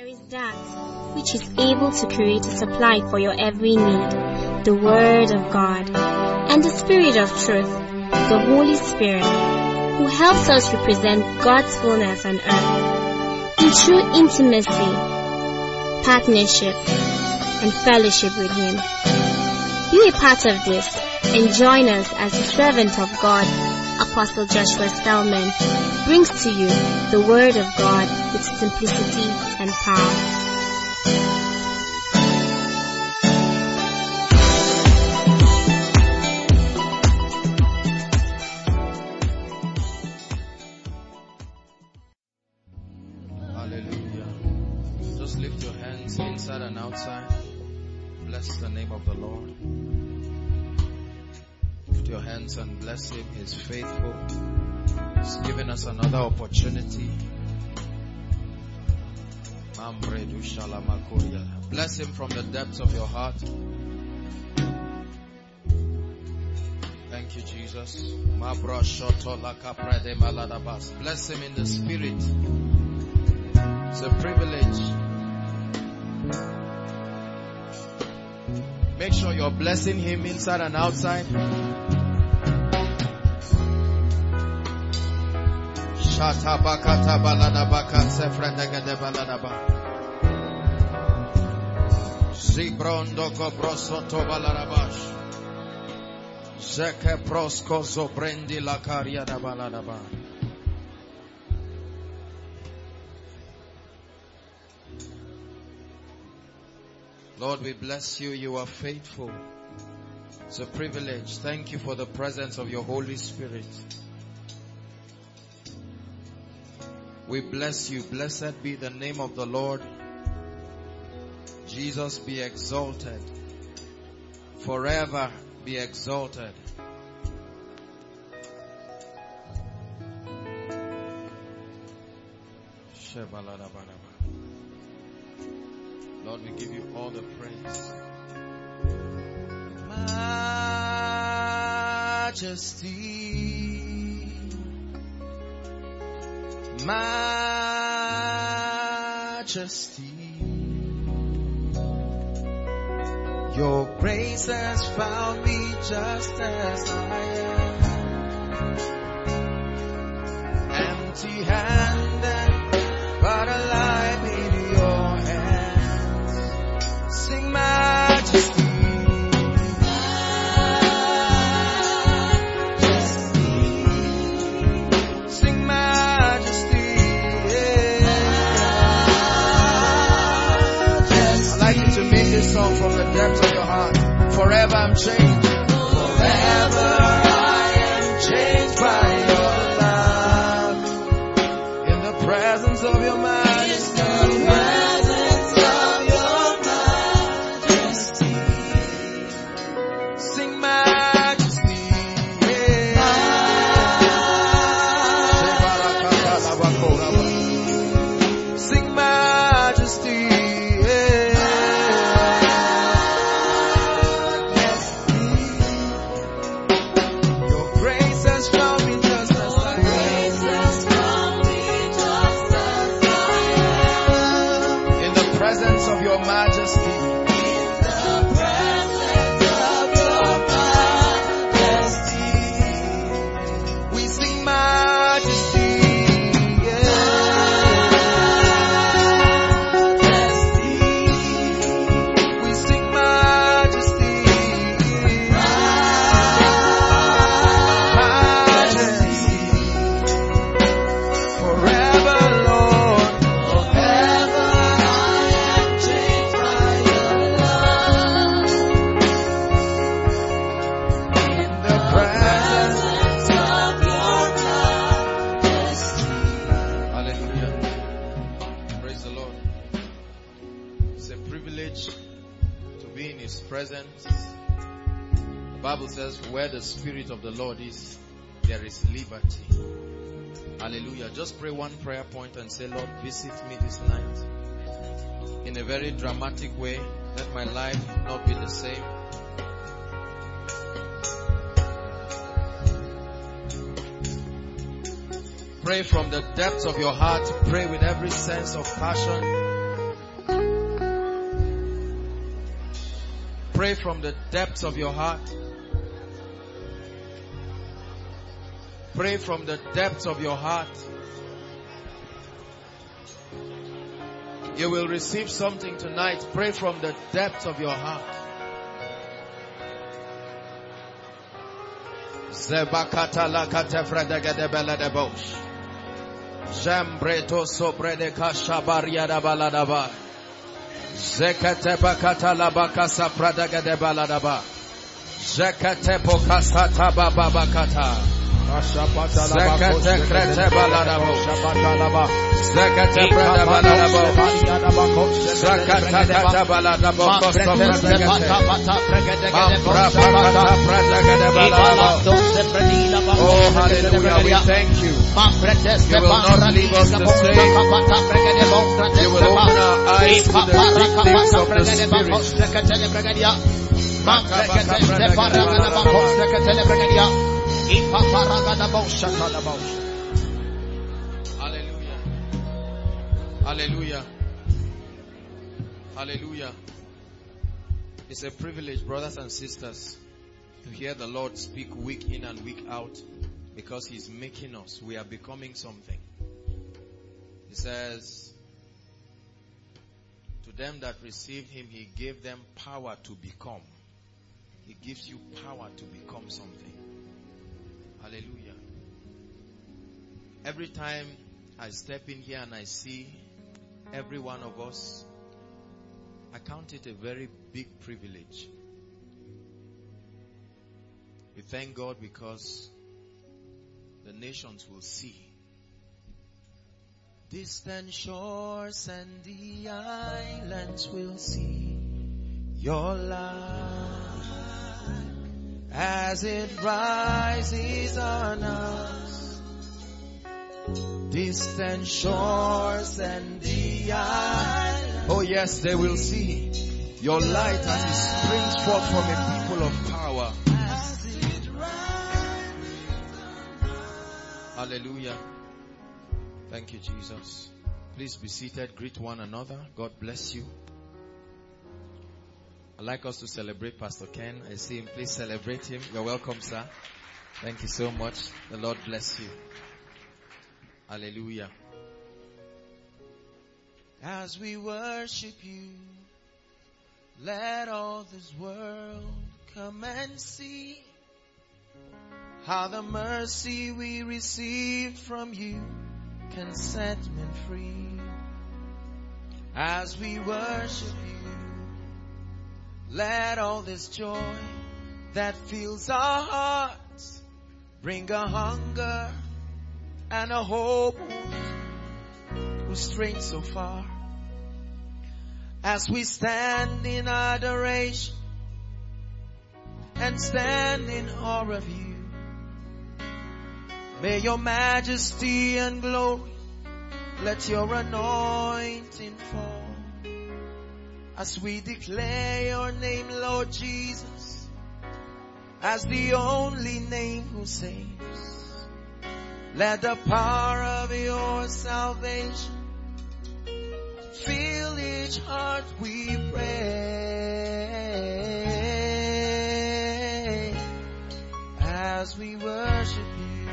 There is that which is able to create a supply for your every need, the Word of God, and the Spirit of truth, the Holy Spirit, who helps us represent God's fullness on earth in true intimacy, partnership, and fellowship with Him. Be a part of this and join us as the servant of God, Apostle Joshua Selman, brings to you the Word of God with simplicity and power. Hallelujah. Just lift your hands inside and outside. Bless the name of the Lord. Lift your hands and bless Him. He's faithful. He's given us another opportunity. Bless Him from the depths of your heart. Thank you, Jesus. Bless Him in the Spirit. It's a privilege. Make sure you're blessing Him inside and outside. Shatabakata baladabaka sefredegede baladaba. Zibrondo kobrosoto balarabash. Zeke prosko zobrendi la karia da baladaba. Lord, we bless you. You are faithful. It's a privilege. Thank you for the presence of your Holy Spirit. We bless you. Blessed be the name of the Lord. Jesus be exalted. Forever be exalted. Lord, we give you all the praise. Majesty, majesty, your grace has found me just as I am, empty-handed, but alive in your hands. Sing majesty, majesty, sing majesty, I'd like you to make this song from the depths of your heart. Forever I'm changed. Forever I am changed by your love. In the presence of your majesty. In the presence of your majesty. Sing majesty. Sing majesty. Where the Spirit of the Lord is, there is liberty. Hallelujah. Just pray one prayer point and say, Lord, visit me this night in a very dramatic way. Let my life not be the same. Pray from the depths of your heart. Pray with every sense of passion. Pray from the depths of your heart. Pray from the depths of your heart. You will receive something tonight. Pray from the depths of your heart. Zebakata la katefrede gedebele de bosh. Jambreto sobrede kashabaria da baladaba. Zekete bakata la bakasa prada gedebaladaba. Zekete pokasata bababakata. Zekete krete baladabo. Zekete prada baladabo. Zekete kata baladabo. Oh, hallelujah, we thank you. You will not leave us the same. You will open our eyes to the deep things of the Hallelujah. Hallelujah. Hallelujah. It's a privilege, brothers and sisters, to hear the Lord speak week in and week out, because He's making us. We are becoming something. He says, to them that received Him, He gave them power to become. He gives you power to become something. Hallelujah. Every time I step in here and I see every one of us, I count it a very big privilege. We thank God because the nations will see. Distant shores and the islands will see your light as it rises on us. Distant shores and the islands, oh yes, they will see your light as it springs forth from a people of power. Hallelujah. Thank you, Jesus. Please be seated. Greet one another. God bless you. I'd like us to celebrate Pastor Ken. I see him. Please celebrate him. You're welcome, sir. Thank you so much. The Lord bless you. Hallelujah. As we worship you, let all this world come and see how the mercy we received from you can set men free. As we worship you, let all this joy that fills our hearts bring a hunger and a hope who strayed so far. As we stand in adoration and stand in awe of you, may your majesty and glory, let your anointing fall. As we declare your name, Lord Jesus, as the only name who saves, let the power of your salvation fill each heart, we pray. As we worship you,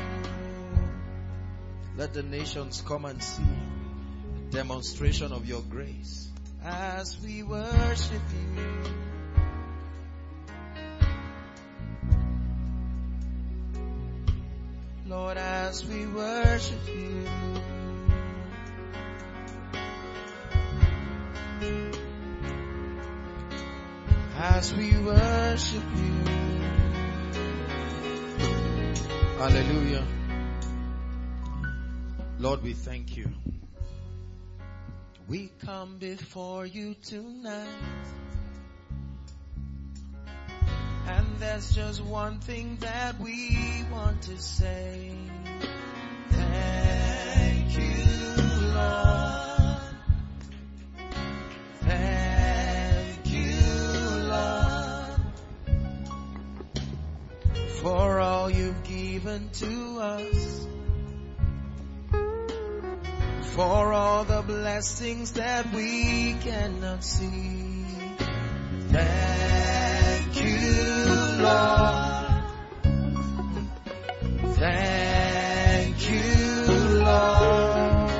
let the nations come and see a demonstration of your grace. As we worship you, Lord, as we worship you, as we worship you. Hallelujah. Lord, we thank you. We come before you tonight, and there's just one thing that we want to say. Thank you, Lord. Thank you, Lord, for all you've given to us, for all the blessings that we cannot see. Thank you, Lord. Thank you, Lord.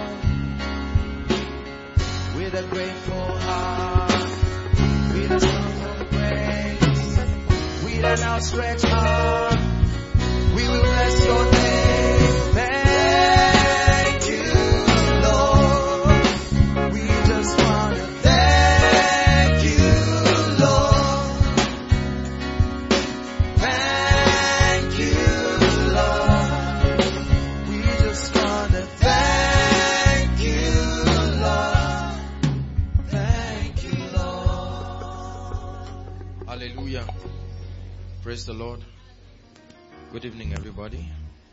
With a grateful heart, with a song of praise, with an outstretched heart, we will bless your name. Thank you, Lord. We just want to thank you, Lord. Thank you, Lord. We just want to thank you, Lord. Thank you, Lord. Hallelujah. Praise the Lord. Good evening, everybody.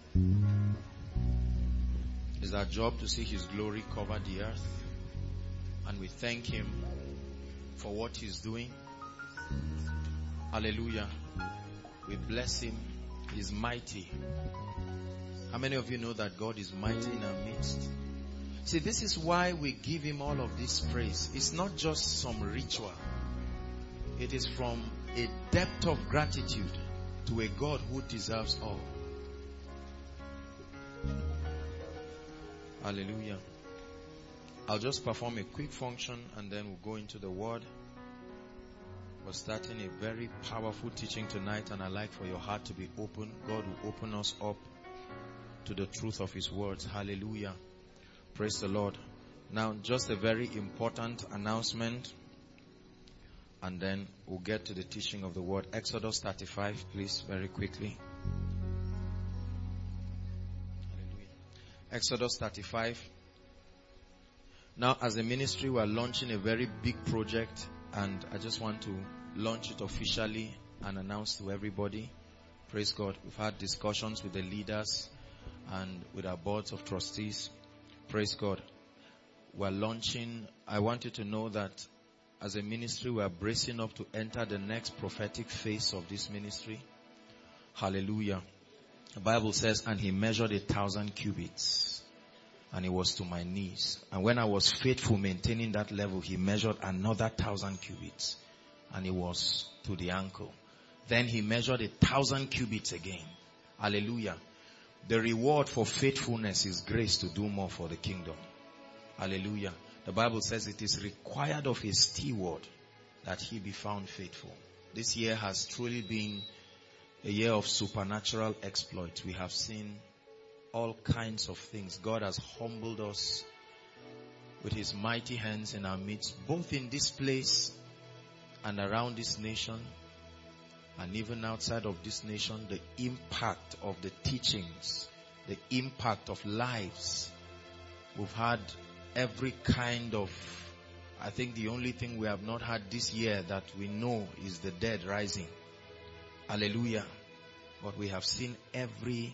It's our job to see His glory cover the earth. And we thank Him for what He's doing. Hallelujah. We bless Him. He's mighty. How many of you know that God is mighty in our midst? See, this is why we give Him all of this praise. It's not just some ritual. It is from a depth of gratitude to a God who deserves all. Hallelujah. I'll just perform a quick function and then we'll go into the word. We're starting a very powerful teaching tonight, and I'd like for your heart to be open. God will open us up to the truth of His words. Hallelujah. Praise the Lord. Now, just a very important announcement, and then we'll get to the teaching of the word. Exodus 35, please, very quickly. Hallelujah. Exodus 35. Now, as a ministry, we are launching a very big project, and I just want to launch it officially and announce to everybody. Praise God. We've had discussions with the leaders and with our boards of trustees. Praise God. We're launching. I want you to know that as a ministry, we are bracing up to enter the next prophetic phase of this ministry. Hallelujah. The Bible says, and He measured 1,000 cubits, and it was to my knees. And when I was faithful maintaining that level, He measured another 1,000 cubits, and it was to the ankle. Then He measured 1,000 cubits again. Hallelujah. The reward for faithfulness is grace to do more for the kingdom. Hallelujah. The Bible says it is required of a steward that he be found faithful. This year has truly been a year of supernatural exploits. We have seen all kinds of things. God has humbled us with His mighty hands in our midst, both in this place and around this nation, and even outside of this nation. The impact of the teachings, the impact of lives. We've had every kind of, I think the only thing we have not had this year that we know is the dead rising. Hallelujah. But we have seen every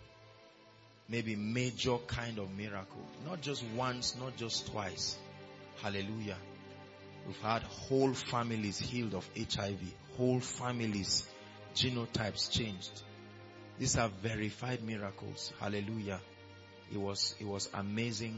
maybe major kind of miracle. Not just once, not just twice. Hallelujah. We've had whole families healed of HIV. Whole families, genotypes changed. These are verified miracles. Hallelujah. It was amazing.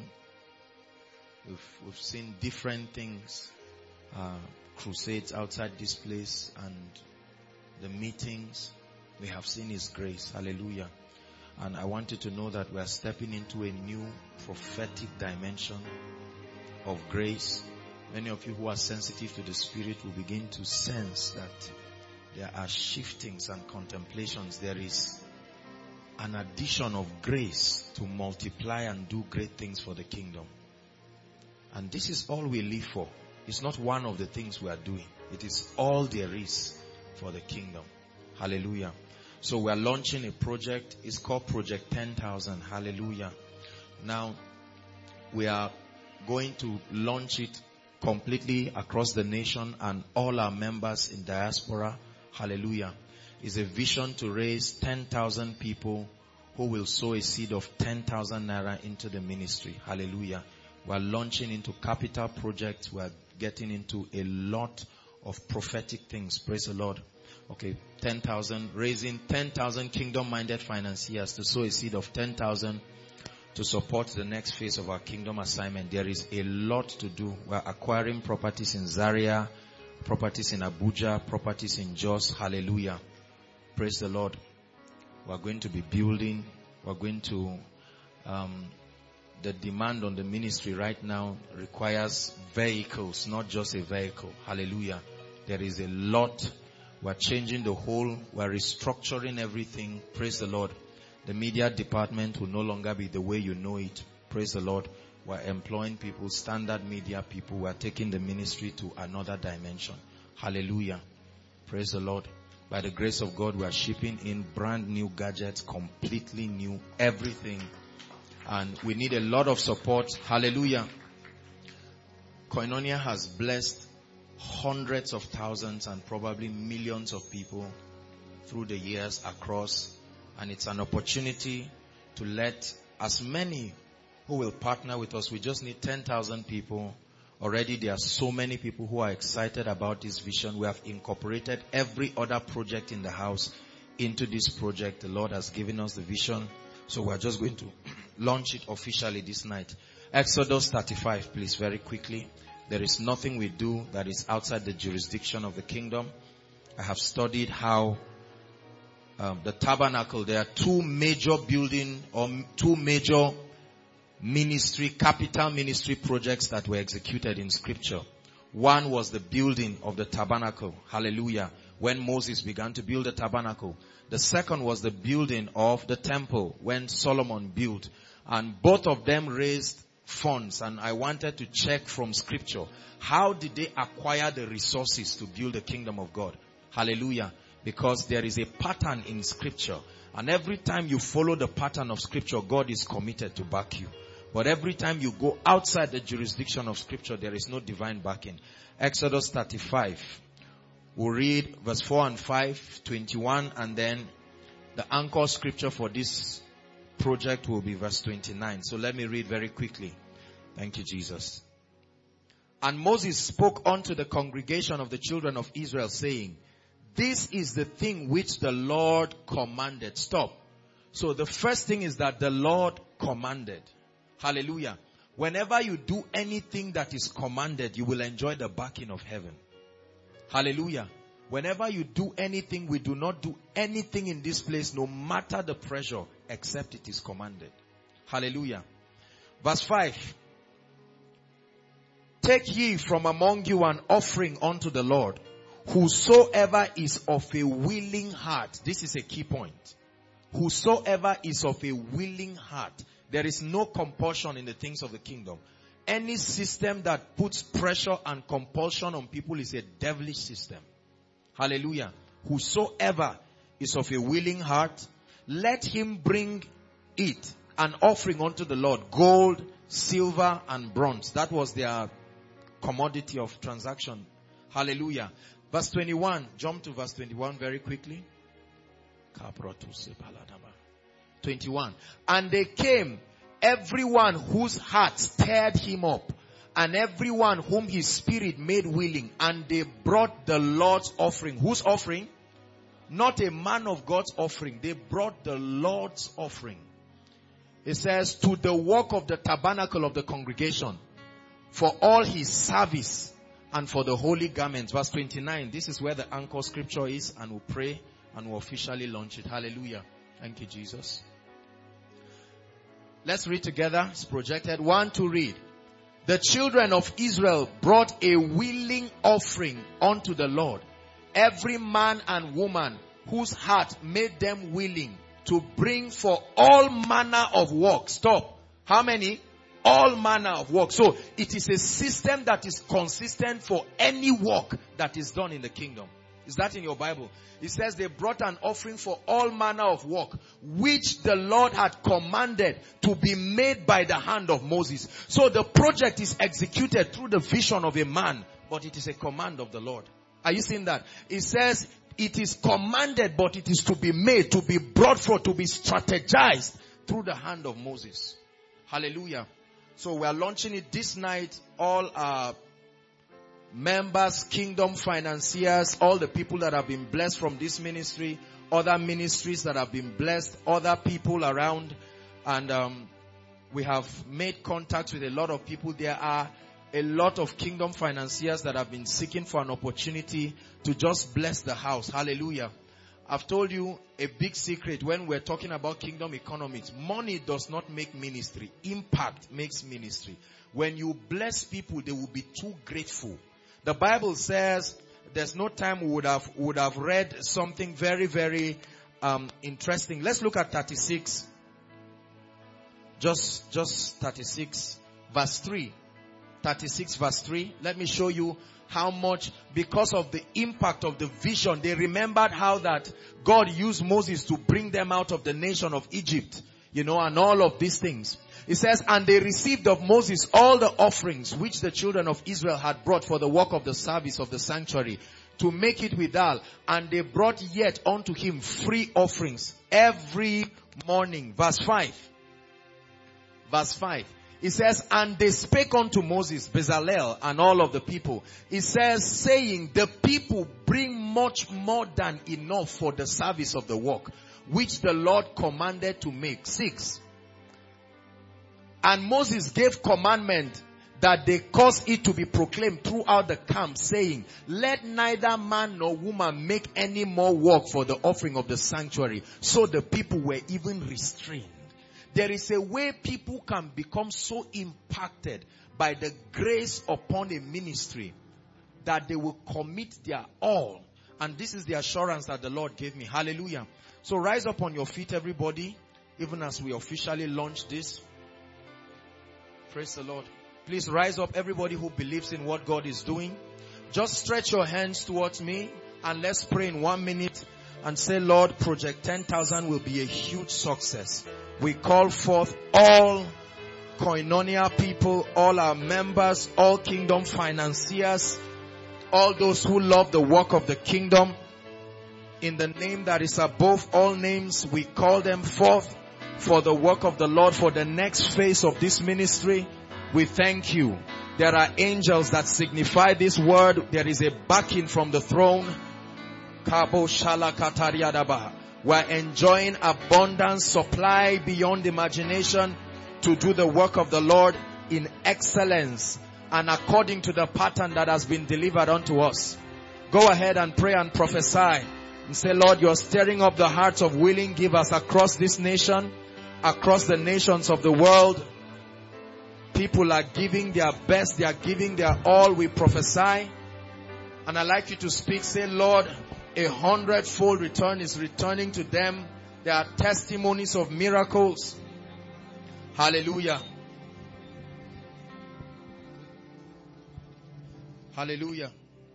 We've seen different things, crusades outside this place and the meetings. We have seen His grace. Hallelujah. And I want you to know that we are stepping into a new prophetic dimension of grace. Many of you who are sensitive to the Spirit will begin to sense that there are shiftings and contemplations. There is an addition of grace to multiply and do great things for the kingdom. And this is all we live for. It's not one of the things we are doing. It is all there is for the kingdom. Hallelujah. So we are launching a project. It's called Project 10,000. Hallelujah. Now, we are going to launch it completely across the nation and all our members in diaspora. Hallelujah. It's a vision to raise 10,000 people who will sow a seed of 10,000 naira into the ministry. Hallelujah. We're launching into capital projects. We're getting into a lot of prophetic things. Praise the Lord. Okay, 10,000, raising 10,000 kingdom-minded financiers to sow a seed of 10,000 to support the next phase of our kingdom assignment. There is a lot to do. We're acquiring properties in Zaria, properties in Abuja, properties in Jos. Hallelujah. Praise the Lord. We're going to be building. We're going to, the demand on the ministry right now requires vehicles, not just a vehicle. Hallelujah. There is a lot. We're changing the whole. We're restructuring everything. Praise the Lord. The media department will no longer be the way you know it. Praise the Lord. We're employing people, standard media people. We're taking the ministry to another dimension. Hallelujah. Praise the Lord. By the grace of God, we are shipping in brand new gadgets, completely new, everything. And we need a lot of support. Hallelujah. Koinonia has blessed hundreds of thousands and probably millions of people through the years across. And it's an opportunity to let as many who will partner with us. We just need 10,000 people. Already there are so many people who are excited about this vision. We have incorporated every other project in the house into this project. The Lord has given us the vision. So we're just going to launch it officially this night. Exodus 35, please, very quickly. There is nothing we do that is outside the jurisdiction of the kingdom. I have studied how the tabernacle, there are two major building or two major ministry, capital ministry projects that were executed in scripture. One was the building of the tabernacle. Hallelujah. When Moses began to build the tabernacle. The second was the building of the temple when Solomon built. And both of them raised funds. And I wanted to check from scripture. How did they acquire the resources to build the kingdom of God? Hallelujah. Because there is a pattern in scripture. And every time you follow the pattern of scripture, God is committed to back you. But every time you go outside the jurisdiction of scripture, there is no divine backing. Exodus 35. We'll read verse 4 and 5, 21, and then the anchor scripture for this project will be verse 29. So let me read very quickly. Thank you, Jesus. And Moses spoke unto the congregation of the children of Israel, saying, this is the thing which the Lord commanded. Stop. So the first thing is that the Lord commanded. Hallelujah. Whenever you do anything that is commanded, you will enjoy the backing of heaven. Hallelujah. Whenever you do anything, we do not do anything in this place, no matter the pressure, except it is commanded. Hallelujah. Verse 5. Take ye from among you an offering unto the Lord. Whosoever is of a willing heart. This is a key point. Whosoever is of a willing heart. There is no compulsion in the things of the kingdom. Any system that puts pressure and compulsion on people is a devilish system. Hallelujah. Whosoever is of a willing heart, let him bring it, an offering unto the Lord, gold, silver, and bronze. That was their commodity of transaction. Hallelujah. Verse 21. Jump to verse 21 very quickly. 21. And they came, everyone whose heart stirred him up, and everyone whom his spirit made willing, and they brought the Lord's offering. Whose offering? Not a man of God's offering. They brought the Lord's offering. It says, to the work of the tabernacle of the congregation, for all his service, and for the holy garments. Verse 29. This is where the anchor scripture is, and we'll pray and we'll officially launch it. Hallelujah. Thank you, Jesus. Let's read together. It's projected. 1, 2, read. The children of Israel brought a willing offering unto the Lord. Every man and woman whose heart made them willing to bring for all manner of work. Stop. How many? All manner of work. So it is a system that is consistent for any work that is done in the kingdom. Is that in your Bible? It says they brought an offering for all manner of work, which the Lord had commanded to be made by the hand of Moses. So the project is executed through the vision of a man, but it is a command of the Lord. Are you seeing that? It says it is commanded, but it is to be made, to be brought forth, to be strategized through the hand of Moses. Hallelujah. So we are launching it this night. All our members, kingdom financiers, all the people that have been blessed from this ministry, other ministries that have been blessed, other people around. And we have made contact with a lot of people. There are a lot of kingdom financiers that have been seeking for an opportunity to just bless the house. Hallelujah. I've told you a big secret when we're talking about kingdom economics. Money does not make ministry. Impact makes ministry. When you bless people, they will be too grateful. The Bible says there's no time we would have read something very, very interesting. Let's look at 36. Just 36 verse 3. 36 verse 3. Let me show you how much, because of the impact of the vision, they remembered how that God used Moses to bring them out of the nation of Egypt, and all of these things. It says, and they received of Moses all the offerings which the children of Israel had brought for the work of the service of the sanctuary, to make it withal. And they brought yet unto him free offerings every morning. Verse 5. Verse 5. It says, and they spake unto Moses, Bezalel, and all of the people. It says, saying, the people bring much more than enough for the service of the work, which the Lord commanded to make. 6. And Moses gave commandment that they cause it to be proclaimed throughout the camp, saying, let neither man nor woman make any more work for the offering of the sanctuary. So the people were even restrained. There is a way people can become so impacted by the grace upon a ministry that they will commit their all. And this is the assurance that the Lord gave me. Hallelujah. So rise up on your feet, everybody, even as we officially launch this. Praise the Lord. Please rise up, everybody who believes in what God is doing. Just stretch your hands towards me and let's pray in 1 minute and say, Lord, Project 10,000 will be a huge success. We call forth all Koinonia people, all our members, all kingdom financiers, all those who love the work of the kingdom. In the name that is above all names, we call them forth for the work of the Lord, for the next phase of this ministry. We thank you. There are angels that signify this word. There is a backing from the throne. We're enjoying abundance, supply beyond imagination to do the work of the Lord in excellence and according to the pattern that has been delivered unto us. Go ahead and pray and prophesy and say, Lord, you're stirring up the hearts of willing givers across this nation, across the nations of the world. People are giving their best. They are giving their all. We prophesy. And I'd like you to speak. Say, Lord, 100-fold return is returning to them. There are testimonies of miracles. Hallelujah. Hallelujah.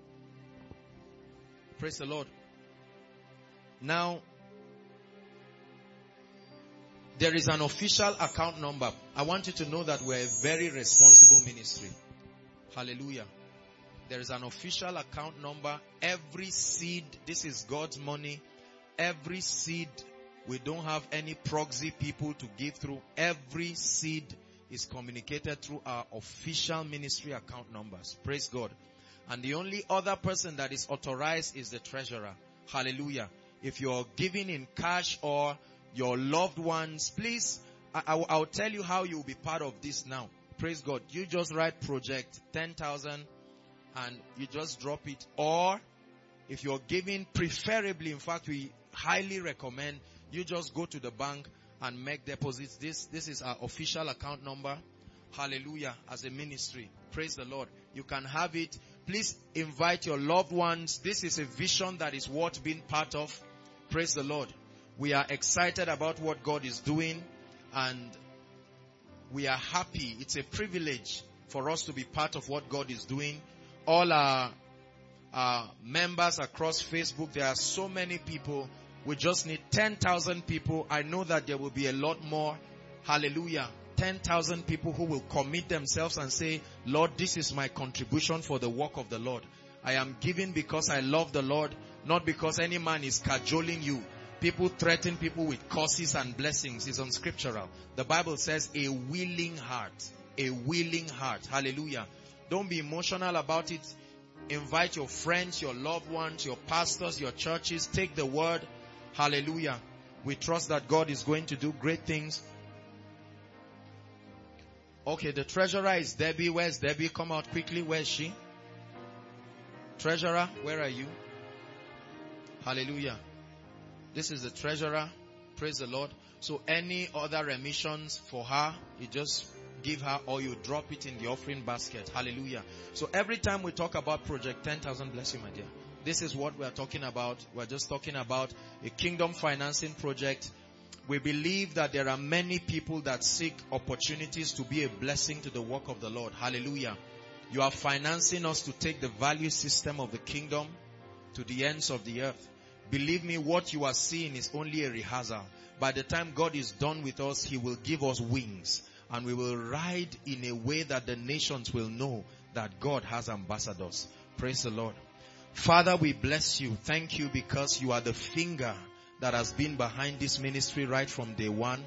Praise the Lord. Now, there is an official account number. I want you to know that we're a very responsible ministry. Hallelujah. There is an official account number. Every seed, this is God's money. Every seed, we don't have any proxy people to give through. Every seed is communicated through our official ministry account numbers. Praise God. And the only other person that is authorized is the treasurer. Hallelujah. If you're giving in cash or your loved ones, please, I'll tell you how you'll be part of this now. Praise God. You just write Project 10,000 and you just drop it. Or if you're giving, preferably, in fact, we highly recommend you just go to the bank and make deposits. This is our official account number. Hallelujah. As a ministry. Praise the Lord. You can have it. Please invite your loved ones. This is a vision that is worth being part of. Praise the Lord. We are excited about what God is doing and we are happy. It's a privilege for us to be part of what God is doing. All our members across Facebook, there are so many people. We just need 10,000 people. I know that there will be a lot more. Hallelujah. 10,000 people who will commit themselves and say, Lord, this is my contribution for the work of the Lord. I am giving because I love the Lord, not because any man is cajoling you. People threaten people with curses and blessings. It's unscriptural. The Bible says a willing heart. A willing heart. Hallelujah. Don't be emotional about it. Invite your friends, your loved ones, your pastors, your churches. Take the word. Hallelujah. We trust that God is going to do great things. Okay, the treasurer is Debbie. Where's Debbie? Come out quickly. Where's she? Treasurer, where are you? Hallelujah. This is the treasurer. Praise the Lord. So any other remissions for her, you just give her or you drop it in the offering basket. Hallelujah. So every time we talk about Project 10,000, bless you, my dear. This is what we are talking about. We're just talking about a kingdom financing project. We believe that there are many people that seek opportunities to be a blessing to the work of the Lord. Hallelujah. You are financing us to take the value system of the kingdom to the ends of the earth. Believe me, what you are seeing is only a rehearsal. By the time God is done with us, He will give us wings. And we will ride in a way that the nations will know that God has ambassadors. Praise the Lord. Father, we bless you. Thank you because you are the finger that has been behind this ministry right from day one.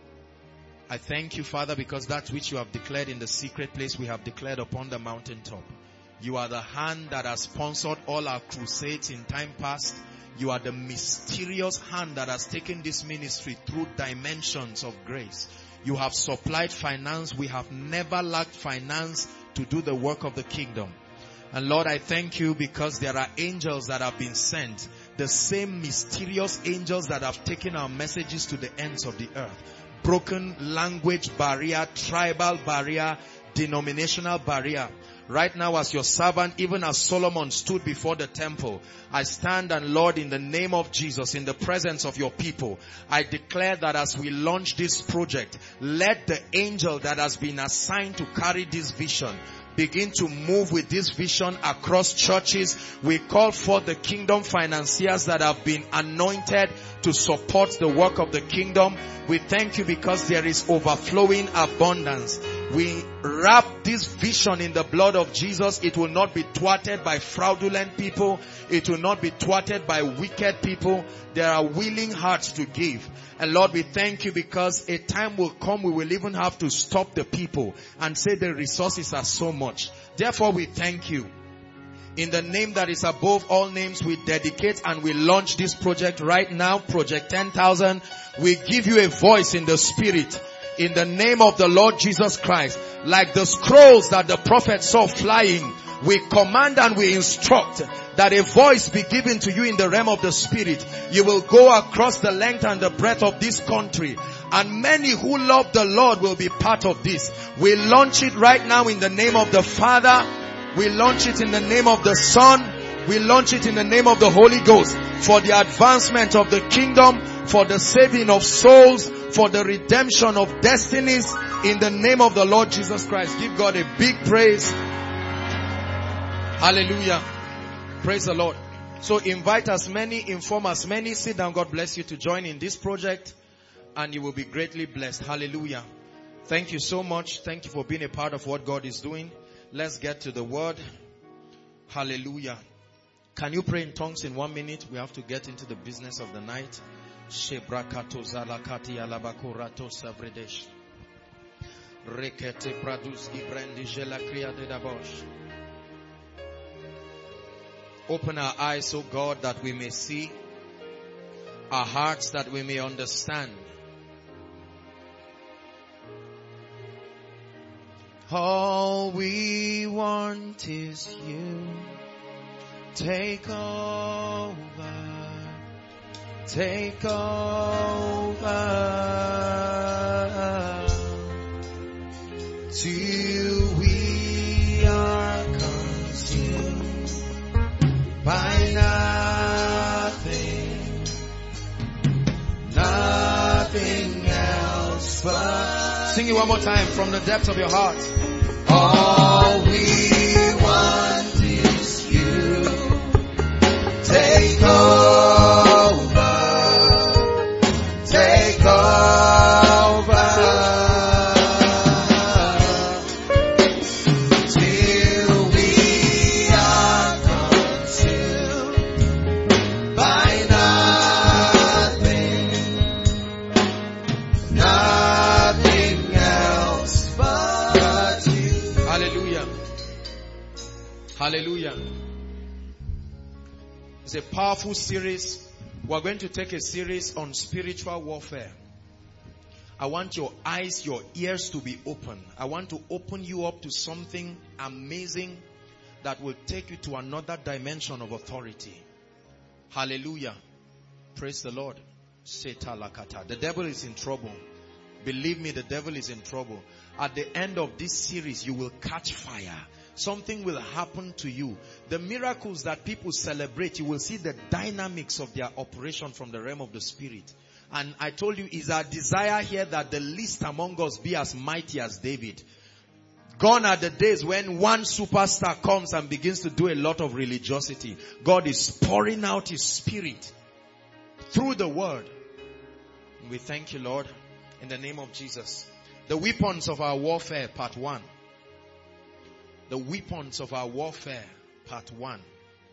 I thank you, Father, because that which you have declared in the secret place, we have declared upon the mountaintop. You are the hand that has sponsored all our crusades in time past. You are the mysterious hand that has taken this ministry through dimensions of grace. You have supplied finance. We have never lacked finance to do the work of the kingdom. And Lord, I thank you because there are angels that have been sent. The same mysterious angels that have taken our messages to the ends of the earth. Broken language barrier, tribal barrier, denominational barrier. Right now, as your servant, even as Solomon stood before the temple, I stand and Lord, in the name of Jesus, in the presence of your people, I declare that as we launch this project, let the angel that has been assigned to carry this vision begin to move with this vision across churches. We call forth the kingdom financiers that have been anointed to support the work of the kingdom. We thank you because there is overflowing abundance. We wrap this vision in the blood of Jesus. It will not be thwarted by fraudulent people. It will not be thwarted by wicked people. There are willing hearts to give. And Lord, we thank you because a time will come we will even have to stop the people and say the resources are so much. Therefore, we thank you. In the name that is above all names, we dedicate and we launch this project right now, Project 10,000. We give you a voice in the spirit. In the name of the Lord Jesus Christ, like the scrolls that the prophet saw flying, we command and we instruct that a voice be given to you in the realm of the spirit. You will go across the length and the breadth of this country, and many who love the Lord will be part of this. We launch it right now in the name of the Father. We launch it in the name of the Son. We launch it in the name of the Holy Ghost for the advancement of the kingdom, for the saving of souls, for the redemption of destinies, in the name of the Lord Jesus Christ. Give God a big praise. Hallelujah. Praise the Lord. So invite as many, inform as many. Sit down. God bless you to join in this project and you will be greatly blessed. Hallelujah. Thank you so much. Thank you for being a part of what God is doing. Let's get to the word. Hallelujah. Can you pray in tongues in 1 minute? We have to get into the business of the night. Shebrakato zalakati alabakurato savredesh. Rekete pradus ibrendi jela kriya de dabosh. Open our eyes, O God, that we may see. Our hearts that we may understand. All we want is you. Take over. Take over. Till we are consumed by nothing. Nothing else but. Sing it one more time from the depths of your heart. All we want is you. Take over. Take over. Till we are consumed by nothing. Nothing else but you. Hallelujah. Hallelujah. It's a powerful series. We're going to take a series on spiritual warfare. I want your eyes, your ears to be open. I want to open you up to something amazing that will take you to another dimension of authority. Hallelujah. Praise the Lord. The devil is in trouble. Believe me, the devil is in trouble. At the end of this series, you will catch fire. Something will happen to you. The miracles that people celebrate, you will see the dynamics of their operation from the realm of the spirit. And I told you, it's our desire here that the least among us be as mighty as David. Gone are the days when one superstar comes and begins to do a lot of religiosity. God is pouring out His Spirit through the Word. We thank you, Lord, in the name of Jesus. The weapons of our warfare, part 1. The weapons of our warfare, part 1.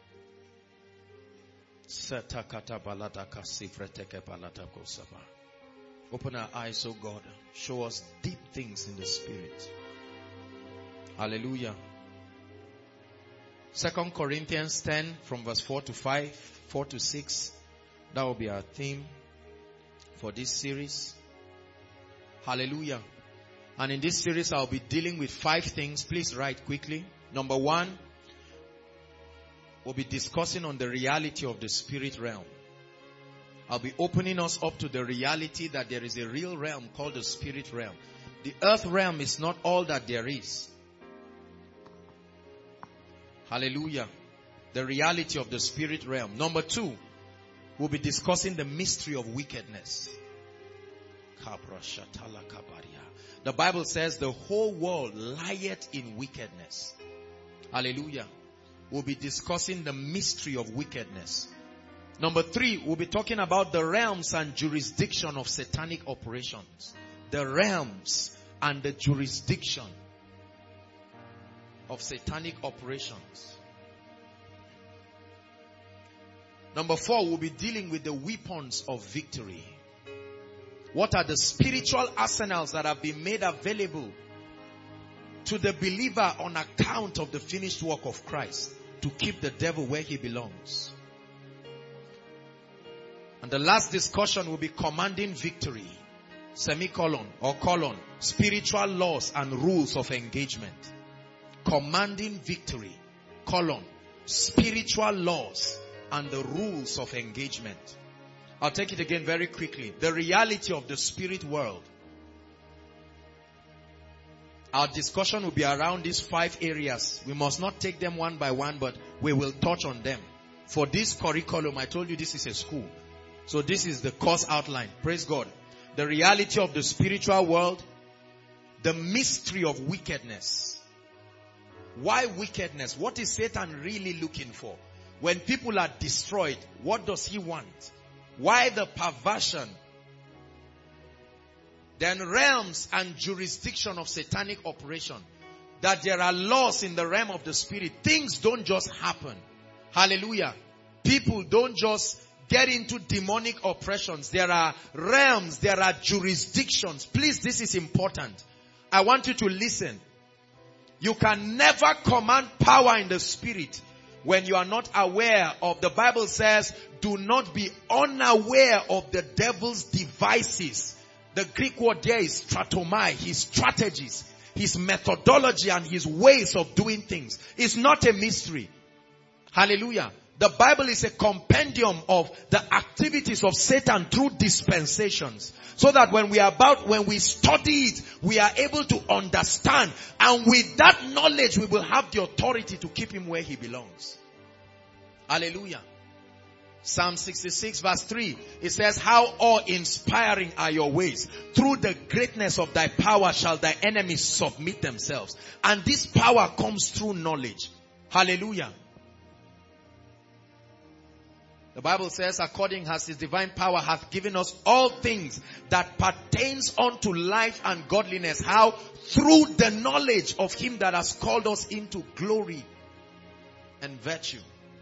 Open our eyes, O God. Show us deep things in the Spirit. Hallelujah. 2 Corinthians 10 from verse 4 to 5, 4 to 6. That will be our theme for this series. Hallelujah. And in this series, I'll be dealing with 5 things. Please write quickly. Number 1, we'll be discussing on the reality of the spirit realm. I'll be opening us up to the reality that there is a real realm called the spirit realm. The earth realm is not all that there is. Hallelujah. The reality of the spirit realm. Number 2, we'll be discussing the mystery of wickedness. The Bible says the whole world lieth in wickedness. Hallelujah. We'll be discussing the mystery of wickedness. Number 3, we'll be talking about the realms and jurisdiction of satanic operations. The realms and the jurisdiction of satanic operations. Number 4, we'll be dealing with the weapons of victory. What are the spiritual arsenals that have been made available to the believer on account of the finished work of Christ to keep the devil where he belongs? And the last discussion will be commanding victory, semicolon or colon, spiritual laws and rules of engagement. Commanding victory, colon, spiritual laws and the rules of engagement. I'll take it again very quickly. The reality of the spirit world. Our discussion will be around these 5 areas. We must not take them one by one, but we will touch on them. For this curriculum, I told you this is a school. So this is the course outline. Praise God. The reality of the spiritual world. The mystery of wickedness. Why wickedness? What is Satan really looking for? When people are destroyed, what does he want? Why the perversion? Then realms and jurisdiction of satanic operation. That there are laws in the realm of the spirit. Things don't just happen. Hallelujah. People don't just get into demonic oppressions. There are realms. There are jurisdictions. Please, this is important. I want you to listen. You can never command power in the spirit when you are not aware of, the Bible says, do not be unaware of the devil's devices. The Greek word there is stratomai, his strategies, his methodology and his ways of doing things. It's not a mystery. Hallelujah. The Bible is a compendium of the activities of Satan through dispensations. So that when we study it, we are able to understand. And with that knowledge, we will have the authority to keep him where he belongs. Hallelujah. Psalm 66 verse 3. It says, how awe-inspiring are your ways. Through the greatness of thy power shall thy enemies submit themselves. And this power comes through knowledge. Hallelujah. The Bible says, according as his divine power hath given us all things that pertains unto life and godliness. How? Through the knowledge of him that has called us into glory and virtue.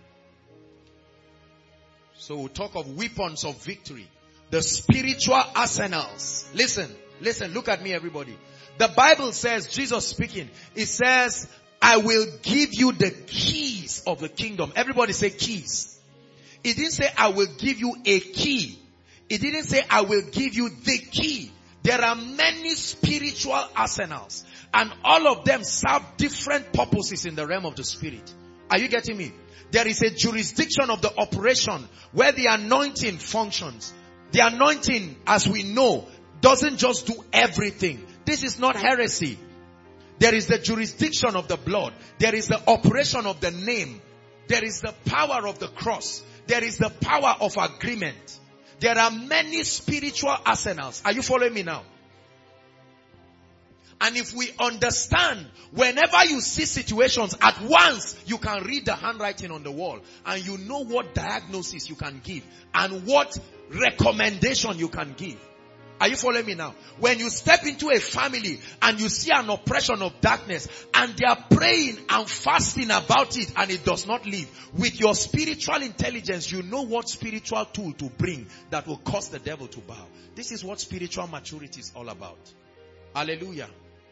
So we'll talk of weapons of victory. The spiritual arsenals. Listen, look at me everybody. The Bible says, Jesus speaking, it says, I will give you the keys of the kingdom. Everybody say keys. It didn't say I will give you a key. It didn't say I will give you the key. There are many spiritual arsenals, and all of them serve different purposes in the realm of the spirit. Are you getting me? There is a jurisdiction of the operation where the anointing functions. The anointing, as we know, doesn't just do everything. This is not heresy. There is the jurisdiction of the blood. There is the operation of the name. There is the power of the cross. There is the power of agreement. There are many spiritual arsenals. Are you following me now? And if we understand, whenever you see situations, at once you can read the handwriting on the wall and you know what diagnosis you can give and what recommendation you can give. Are you following me now? When you step into a family and you see an oppression of darkness and they are praying and fasting about it and it does not leave, with your spiritual intelligence, you know what spiritual tool to bring that will cause the devil to bow. This is what spiritual maturity is all about. Hallelujah.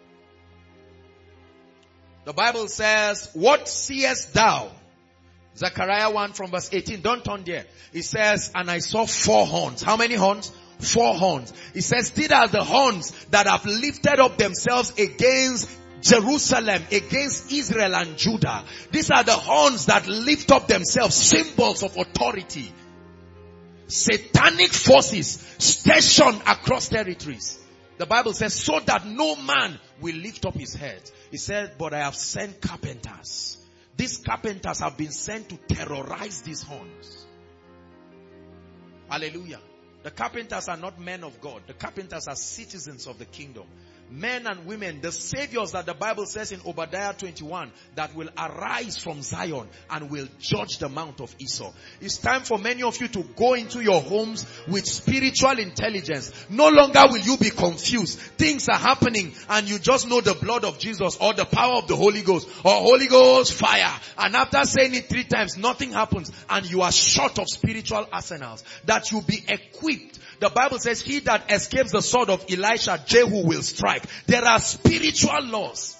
The Bible says, what seest thou? Zechariah 1 from verse 18. Don't turn there. It says, and I saw 4 horns. How many horns? 4 horns. It says, these are the horns that have lifted up themselves against Jerusalem, against Israel and Judah. These are the horns that lift up themselves, symbols of authority. Satanic forces stationed across territories. The Bible says, so that no man will lift up his head. He said, but I have sent carpenters. These carpenters have been sent to terrorize these horns. Hallelujah. The carpenters are not men of God. The carpenters are citizens of the kingdom. Men and women, the saviors that the Bible says in Obadiah 21, that will arise from Zion and will judge the mount of Esau. It's time for many of you to go into your homes with spiritual intelligence. No longer will you be confused. Things are happening and you just know the blood of Jesus or the power of the Holy Ghost or Holy Ghost fire. And after saying it 3 times, nothing happens and you are short of spiritual arsenals. That you be equipped. The Bible says, he that escapes the sword of Elisha, Jehu will strike. There are spiritual laws.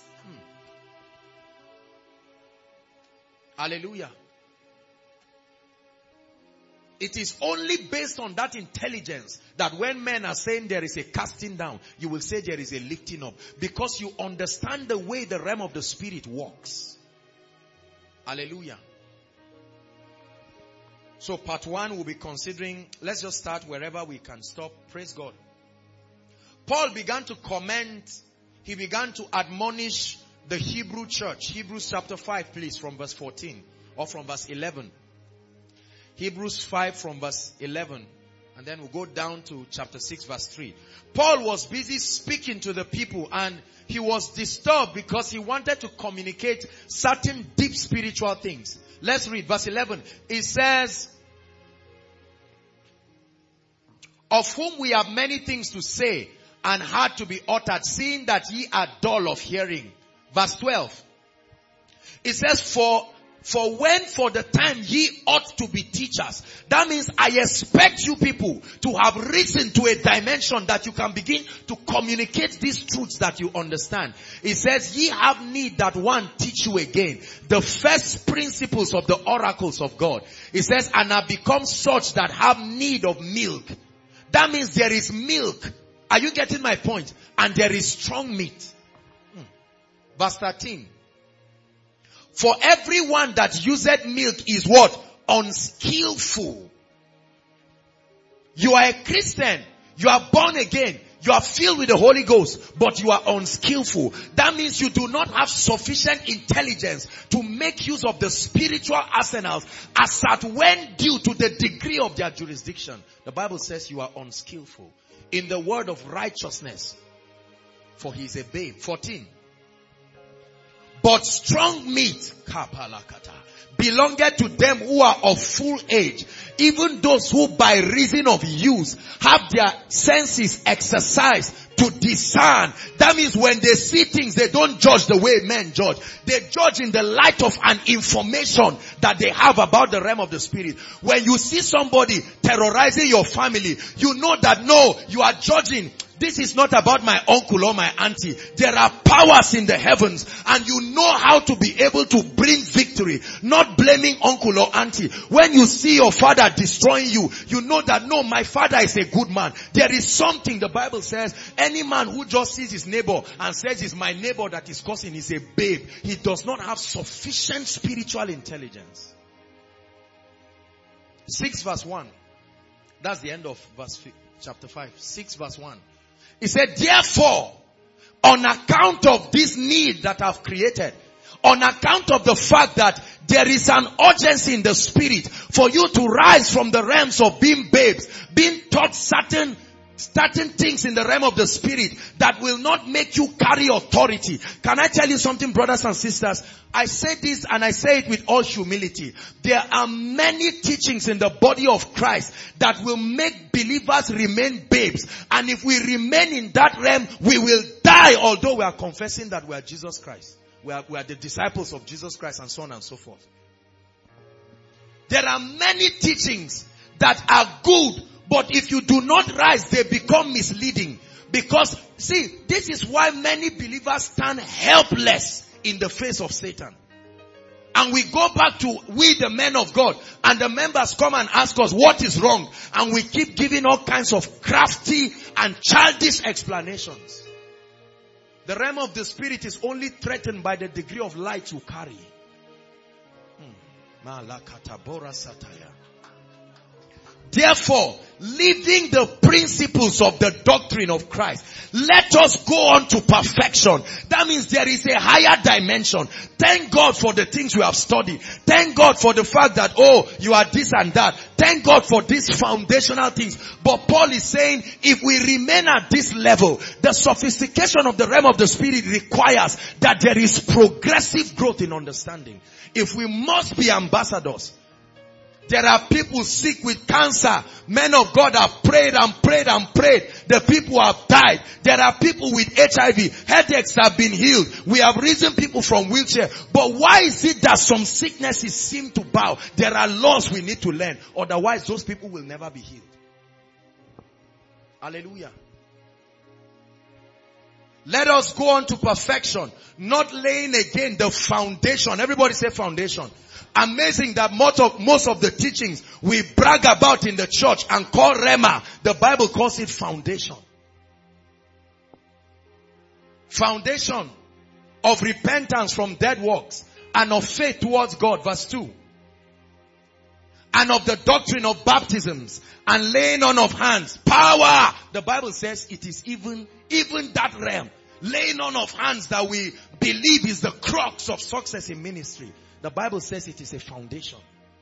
Hallelujah. It is only based on that intelligence that when men are saying there is a casting down, you will say there is a lifting up. Because you understand the way the realm of the spirit works. Hallelujah. So part 1 we'll be considering, let's just start wherever we can stop. Praise God. Paul began to comment, he began to admonish the Hebrew church. Hebrews chapter 5 please, from verse 14 or from verse 11. Hebrews 5 from verse 11. And then we'll go down to chapter 6 verse 3. Paul was busy speaking to the people and he was disturbed because he wanted to communicate certain deep spiritual things. Let's read verse 11. It says, of whom we have many things to say and hard to be uttered, seeing that ye are dull of hearing. Verse 12. It says, for when for the time ye ought to be teachers. That means I expect you people to have risen to a dimension that you can begin to communicate these truths that you understand. It says, ye have need that one teach you again the first principles of the oracles of God. It says, and have become such that have need of milk. That means there is milk. Are you getting my point? And there is strong meat. Verse 13. For everyone that useth milk is what? Unskillful. You are a Christian. You are born again. You are filled with the Holy Ghost, but you are unskillful. That means you do not have sufficient intelligence to make use of the spiritual arsenals as at when due to the degree of their jurisdiction. The Bible says you are unskillful in the word of righteousness, for he is a babe. 14. But strong meat, belongeth to them who are of full age, even those who by reason of use have their senses exercised to discern. That means when they see things, they don't judge the way men judge. They judge in the light of an information that they have about the realm of the spirit. When you see somebody terrorizing your family, you know that no, you are judging. this is not about my uncle or my auntie. There are powers in the heavens, and you know how to be able to bring victory, not blaming uncle or auntie. When you see your father destroying you, you know that no, my father is a good man. There is something, the Bible says, any man who just sees his neighbor and says it's my neighbor that is causing is a babe. He does not have sufficient spiritual intelligence. 6 verse 1. That's the end of chapter 5. 6 verse 1. He said, therefore, on account of this need that I've created, on account of the fact that there is an urgency in the spirit for you to rise from the realms of being babes, being taught certain things in the realm of the spirit that will not make you carry authority. Can I tell you something, brothers and sisters? I say this and I say it with all humility. There are many teachings in the body of Christ that will make believers remain babes. And if we remain in that realm, we will die, although we are confessing that we are Jesus Christ. We are the disciples of Jesus Christ, and so on and so forth. There are many teachings that are good, but if you do not rise, they become misleading. Because, see, this is why many believers stand helpless in the face of Satan. And we go back to we the men of God, and the members come and ask us what is wrong. And we keep giving all kinds of crafty and childish explanations. The realm of the spirit is only threatened by the degree of light you carry. Therefore, leaving the principles of the doctrine of Christ, let us go on to perfection. That means there is a higher dimension. Thank God for the things we have studied. Thank God for the fact that, oh, you are this and that. Thank God for these foundational things. But Paul is saying, if we remain at this level, the sophistication of the realm of the spirit requires that there is progressive growth in understanding. If we must be ambassadors, there are people sick with cancer. Men of God have prayed and prayed and prayed. The people have died. There are people with HIV. Headaches have been healed. We have risen people from wheelchair. But why is it that some sicknesses seem to bow? There are laws we need to learn. Otherwise, those people will never be healed. Hallelujah. Let us go on to perfection. Not laying again the foundation. Everybody say foundation. Amazing that most of the teachings we brag about in the church and call Rema, the Bible calls it foundation. Foundation of repentance from dead works and of faith towards God, verse 2. And of the doctrine of baptisms and laying on of hands. Power! The Bible says it is even that realm. Laying on of hands that we believe is the crux of success in ministry. The Bible says it is a foundation.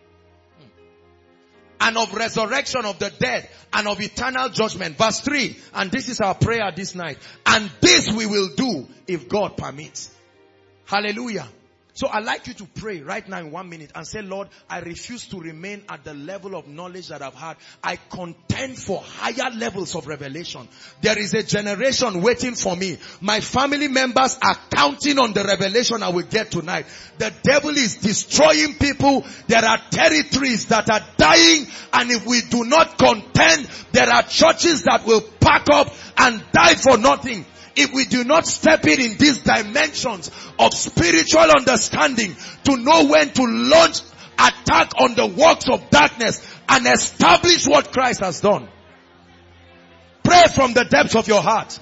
And of resurrection of the dead and of eternal judgment. Verse 3. And this is our prayer this night. And this we will do if God permits. Hallelujah. So I'd like you to pray right now in 1 minute and say, Lord, I refuse to remain at the level of knowledge that I've had. I contend for higher levels of revelation. There is a generation waiting for me. My family members are counting on the revelation I will get tonight. The devil is destroying people. There are territories that are dying. And if we do not contend, there are churches that will pack up and die for nothing. If we do not step in these dimensions of spiritual understanding to know when to launch attack on the works of darkness and establish what Christ has done. Pray from the depths of your heart.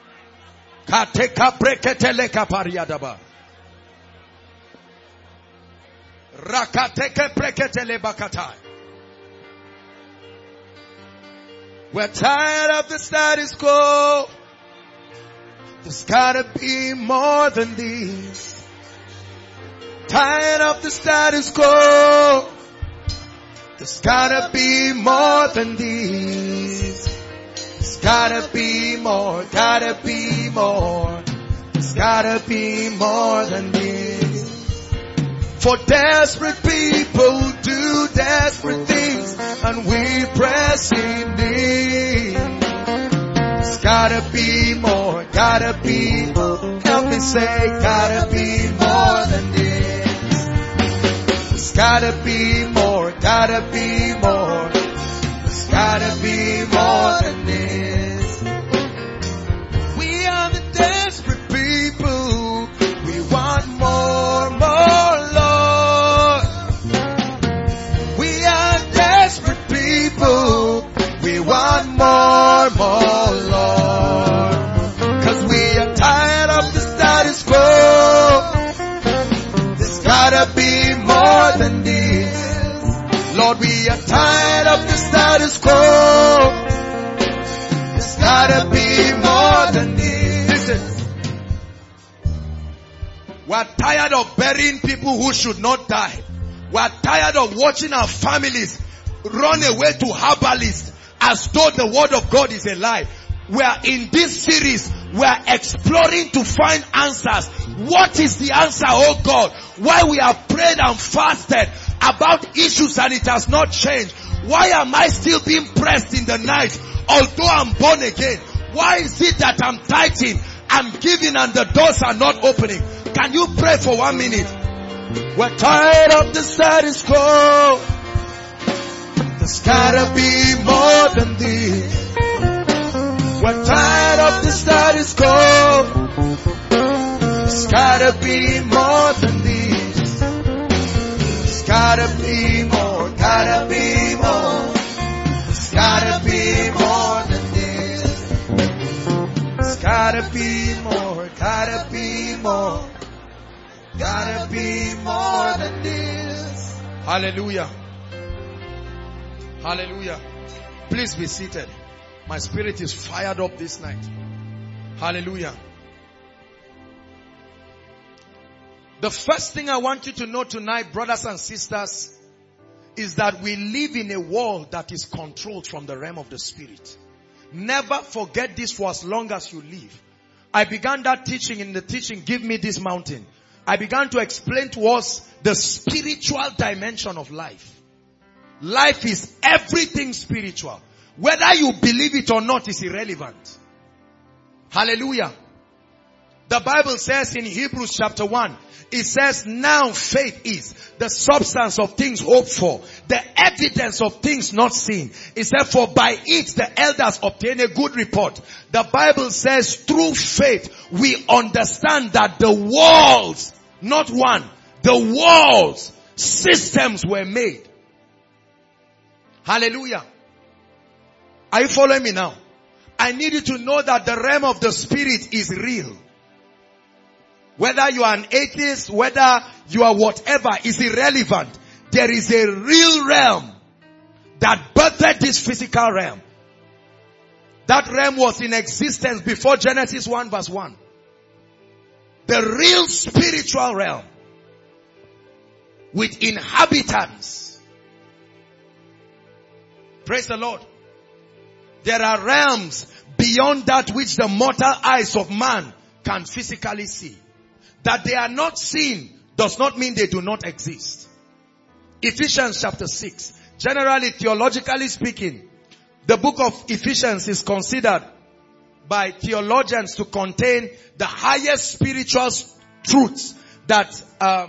We're tired of the status quo. There's gotta be more than this. Tired of the status quo. There's gotta be more than this. There's gotta be more, gotta be more. There's gotta be more than this. For desperate people do desperate things, and we press in need. There's gotta be more, gotta be more. Help me say, gotta be more than this. There's gotta be more, gotta be more. There's gotta be more than this. Lord, we are tired of the status quo. There's gotta be more than this. Listen. We're tired of burying people who should not die. We're tired of watching our families run away to herbalists as though the word of God is a lie. We are in this series, we are exploring to find answers. What is the answer, oh God? Why we have prayed and fasted about issues and it has not changed? Why am I still being pressed in the night although I'm born again? Why is it that I'm tithing, I'm giving and the doors are not opening? Can you pray for 1 minute? We're tired of the status quo. There's gotta be more than this. We're tired of the status quo. There's gotta be more than this. There's gotta be more, gotta be more. There's gotta be more than this. There's gotta be more, gotta be more. Gotta be more than this. Hallelujah. Hallelujah. Please be seated. My spirit is fired up this night. Hallelujah. The first thing I want you to know tonight, brothers and sisters, is that we live in a world that is controlled from the realm of the spirit. Never forget this for as long as you live. I began that teaching in the teaching, Give Me This Mountain. I began to explain to us the spiritual dimension of life. Life is everything spiritual. Whether you believe it or not is irrelevant. Hallelujah. The Bible says in Hebrews chapter 1, it says, now faith is the substance of things hoped for, the evidence of things not seen. It said, for by it the elders obtain a good report. The Bible says, through faith we understand that the walls, not one, the walls, systems were made. Hallelujah. Are you following me now? I need you to know that the realm of the spirit is real. Whether you are an atheist, whether you are whatever, is irrelevant. There is a real realm that birthed this physical realm. That realm was in existence before Genesis 1 verse 1. The real spiritual realm with inhabitants. Praise the Lord. There are realms beyond that which the mortal eyes of man can physically see. That they are not seen does not mean they do not exist. Ephesians chapter 6. Generally, theologically speaking, the book of Ephesians is considered by theologians to contain the highest spiritual truths that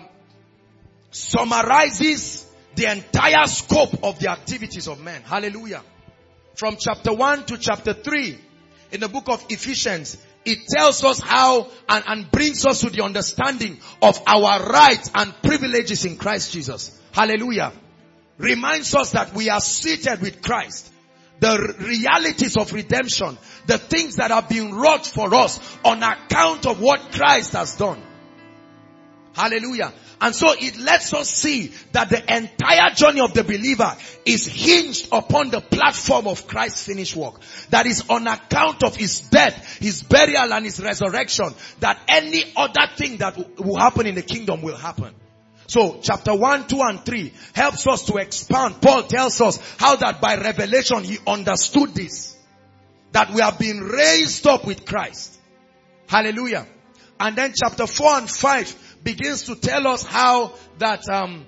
summarizes the entire scope of the activities of men. Hallelujah. From chapter 1 to chapter 3 in the book of Ephesians, it tells us how and brings us to the understanding of our rights and privileges in Christ Jesus. Hallelujah. Reminds us that we are seated with Christ. The realities of redemption, the things that have been wrought for us on account of what Christ has done. Hallelujah. And so it lets us see that the entire journey of the believer is hinged upon the platform of Christ's finished work. That is on account of his death, his burial and his resurrection, that any other thing that will happen in the kingdom will happen. So chapter 1, 2 and 3 helps us to expand. Paul tells us how that by revelation he understood this. That we have been raised up with Christ. Hallelujah. And then chapter 4 and 5 begins to tell us how that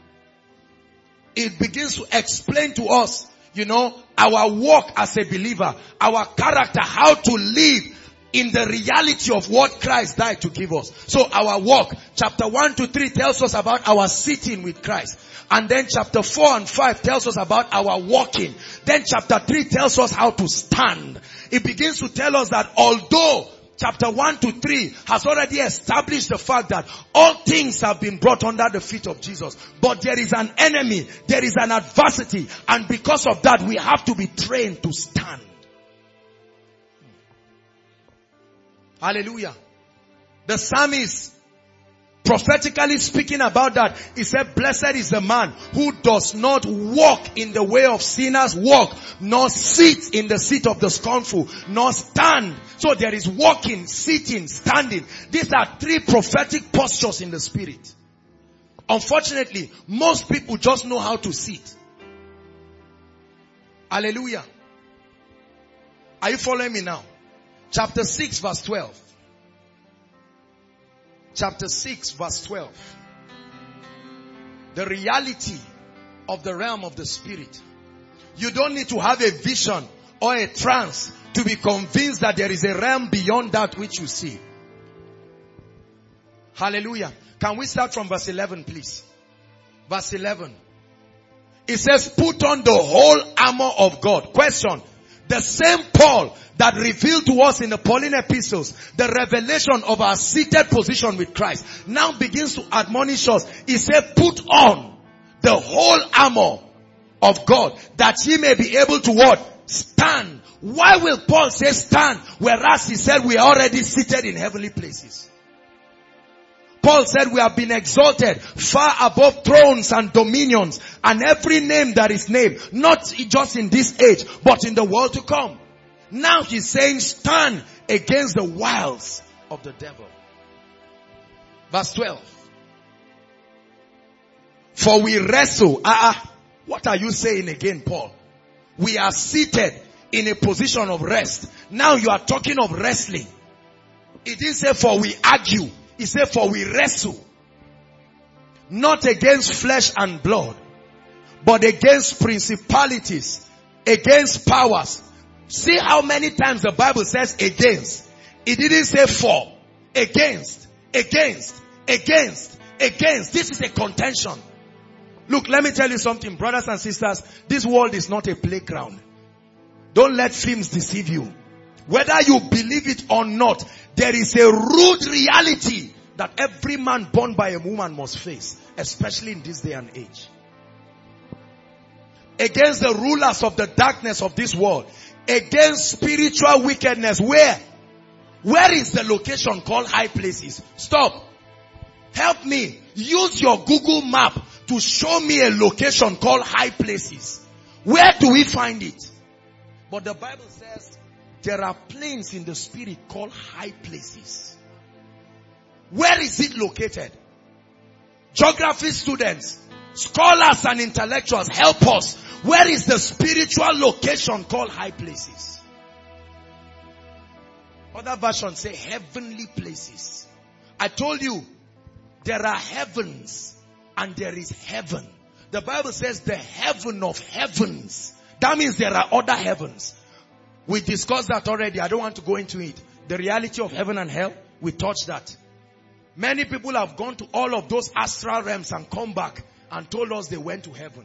it begins to explain to us, our walk as a believer, our character, how to live in the reality of what Christ died to give us. So our walk, chapter 1 to 3 tells us about our sitting with Christ. And then chapter 4 and 5 tells us about our walking. Then chapter 3 tells us how to stand. It begins to tell us that although chapter 1 to 3 has already established the fact that all things have been brought under the feet of Jesus. But there is an enemy, there is an adversity, and because of that we have to be trained to stand. Hallelujah. The psalmist Prophetically speaking about that, he said, blessed is the man who does not walk in the way of sinners walk, nor sit in the seat of the scornful, nor stand. So there is walking, sitting, standing. These are three prophetic postures in the spirit. Unfortunately, most people just know how to sit. Hallelujah. Are you following me now? Chapter 6 verse 12. Chapter 6 verse 12. The reality of the realm of the spirit. You don't need to have a vision or a trance to be convinced that there is a realm beyond that which you see. Hallelujah. Can we start from verse 11 please? Verse 11. It says, put on the whole armor of God. Question. The same Paul that revealed to us in the Pauline epistles the revelation of our seated position with Christ now begins to admonish us. He said, put on the whole armor of God that ye may be able to what? Stand. Why will Paul say stand, whereas he said we are already seated in heavenly places? Paul said we have been exalted far above thrones and dominions and every name that is named, not just in this age, but in the world to come. Now he's saying stand against the wiles of the devil. Verse 12. For we wrestle. What are you saying again, Paul? We are seated in a position of rest. Now you are talking of wrestling. It didn't say for we argue. He said, for we wrestle not against flesh and blood, but against principalities, against powers. See how many times the Bible says against. It didn't say for. Against, against, against, against. This is a contention. Look, let me tell you something, brothers and sisters. This world is not a playground. Don't let films deceive you. Whether you believe it or not, there is a rude reality that every man born by a woman must face, especially in this day and age. Against the rulers of the darkness of this world, against spiritual wickedness. Where? Where is the location called high places? Stop. Help me. Use your Google map to show me a location called high places. Where do we find it? But the Bible says there are planes in the spirit called high places. Where is it located? Geography students, scholars and intellectuals, help us. Where is the spiritual location called high places? Other versions say heavenly places. I told you, there are heavens and there is heaven. The Bible says the heaven of heavens. That means there are other heavens. We discussed that already. I don't want to go into it. The reality of heaven and hell, we touched that. Many people have gone to all of those astral realms and come back and told us they went to heaven.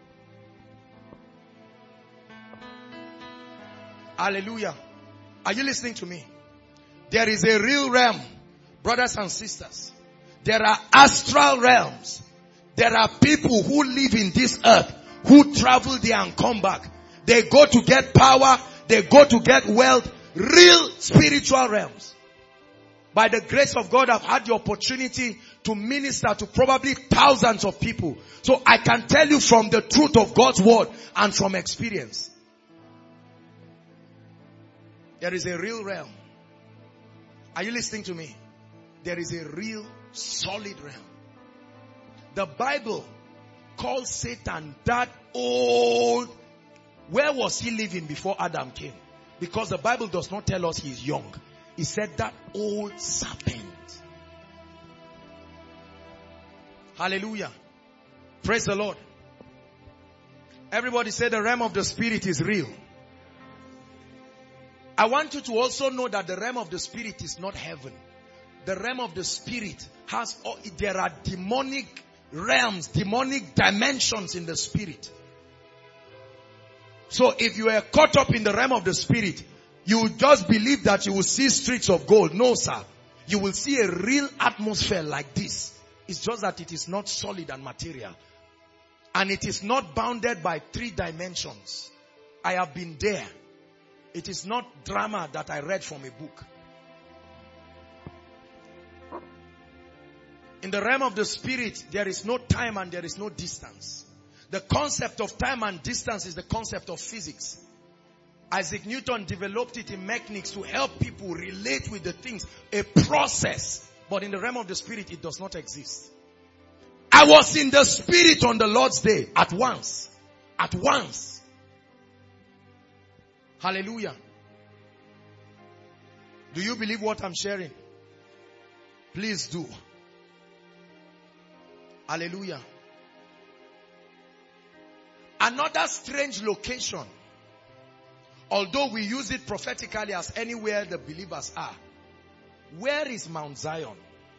Hallelujah. Are you listening to me? There is a real realm, brothers and sisters. There are astral realms. There are people who live in this earth, who travel there and come back. They go to get power. They go to get wealth. Real spiritual realms. By the grace of God, I've had the opportunity to minister to probably thousands of people. So I can tell you from the truth of God's word and from experience. There is a real realm. Are you listening to me? There is a real solid realm. The Bible calls Satan that old. Where was he living before Adam came? Because the Bible does not tell us he's young. He said that old serpent. Hallelujah. Praise the Lord. Everybody say the realm of the spirit is real. I want you to also know that the realm of the spirit is not heaven. The realm of the spirit there are demonic realms, demonic dimensions in the spirit. So if you are caught up in the realm of the spirit, you will just believe that you will see streets of gold. No, sir. You will see a real atmosphere like this. It's just that it is not solid and material. And it is not bounded by 3 dimensions. I have been there. It is not drama that I read from a book. In the realm of the spirit, there is no time and there is no distance. The concept of time and distance is the concept of physics. Isaac Newton developed it in mechanics to help people relate with the things. A process. But in the realm of the spirit, it does not exist. I was in the spirit on the Lord's day. At once. At once. Hallelujah. Do you believe what I'm sharing? Please do. Hallelujah. Another strange location, although we use it prophetically as anywhere the believers are. Where is Mount Zion?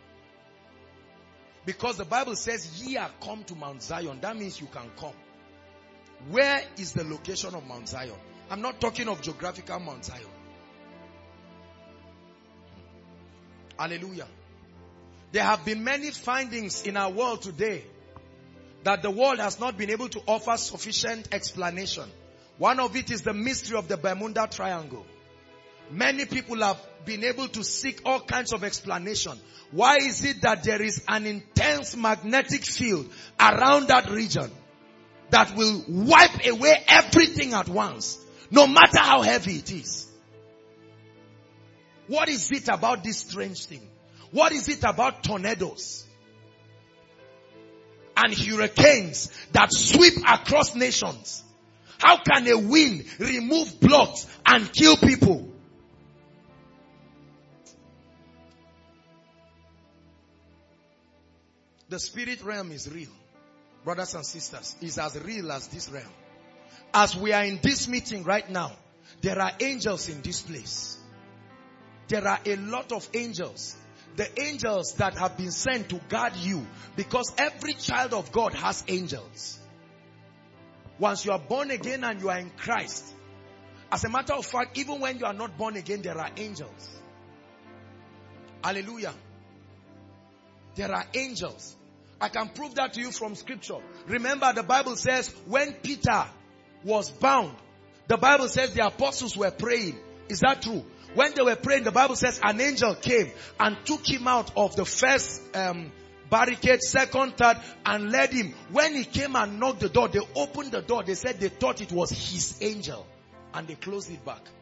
Because the Bible says, ye are come to Mount Zion. That means you can come. Where is the location of Mount Zion? I'm not talking of geographical Mount Zion. Hallelujah. There have been many findings in our world today that the world has not been able to offer sufficient explanation. One of it is the mystery of the Bermuda Triangle. Many people have been able to seek all kinds of explanation. Why is it that there is an intense magnetic field around that region that will wipe away everything at once, no matter how heavy it is? What is it about this strange thing? What is it about tornadoes and hurricanes that sweep across nations? How can a wind remove blocks and kill people? The spirit realm is real. Brothers and sisters, is as real as this realm. As we are in this meeting right now, there are angels in this place. There are a lot of angels. The angels that have been sent to guard you, because every child of God has angels. Once you are born again and you are in Christ, as a matter of fact, even when you are not born again, there are angels. Hallelujah. There are angels. I can prove that to you from scripture. Remember, the Bible says when Peter was bound, the Bible says the apostles were praying. Is that true? When they were praying, the Bible says an angel came and took him out of the first barricade, second, third, and led him. When he came and knocked the door, they opened the door. They said they thought it was his angel, and they closed it back.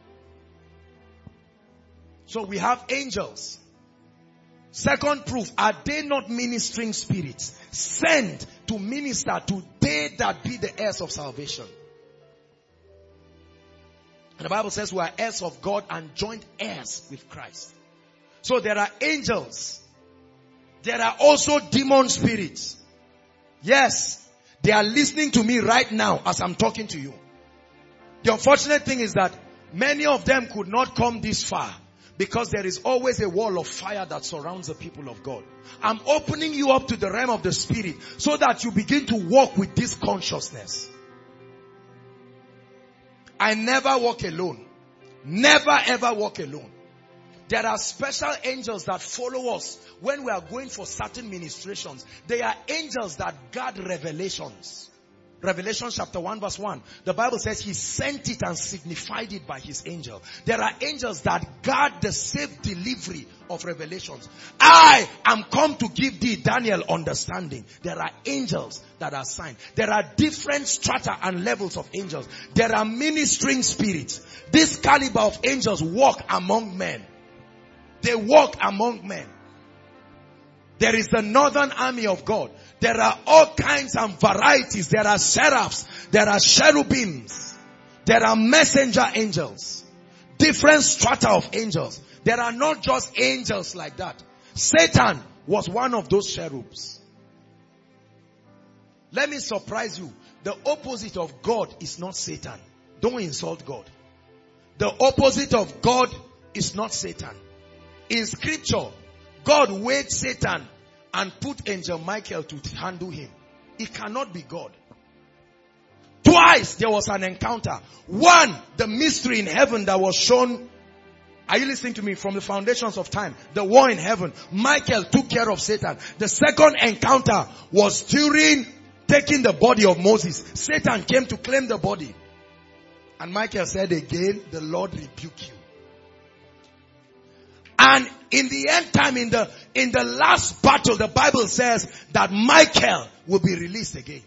So we have angels. Second proof, are they not ministering spirits sent to minister to they that be the heirs of salvation? And the Bible says we are heirs of God and joint heirs with Christ. So there are angels. There are also demon spirits. Yes, they are listening to me right now as I'm talking to you. The unfortunate thing is that many of them could not come this far, because there is always a wall of fire that surrounds the people of God. I'm opening you up to the realm of the spirit so that you begin to walk with this consciousness. I never walk alone. Never ever walk alone. There are special angels that follow us when we are going for certain ministrations. They are angels that guard revelations. Revelation chapter 1 verse 1. The Bible says he sent it and signified it by his angel. There are angels that guard the safe delivery of revelations. I am come to give thee, Daniel, understanding. There are angels that are assigned. There are different strata and levels of angels. There are ministering spirits. This caliber of angels walk among men. They walk among men. There is the northern army of God. There are all kinds and varieties. There are seraphs. There are cherubims. There are messenger angels. Different strata of angels. There are not just angels like that. Satan was one of those cherubs. Let me surprise you. The opposite of God is not Satan. Don't insult God. The opposite of God is not Satan. In scripture, God weighed Satan and put angel Michael to handle him. It cannot be God. Twice there was an encounter. One, the mystery in heaven that was shown. Are you listening to me? From the foundations of time. The war in heaven. Michael took care of Satan. The second encounter was during taking the body of Moses. Satan came to claim the body. And Michael said again, the Lord rebuke you. And in the end time, in the last battle, the Bible says that Michael will be released again.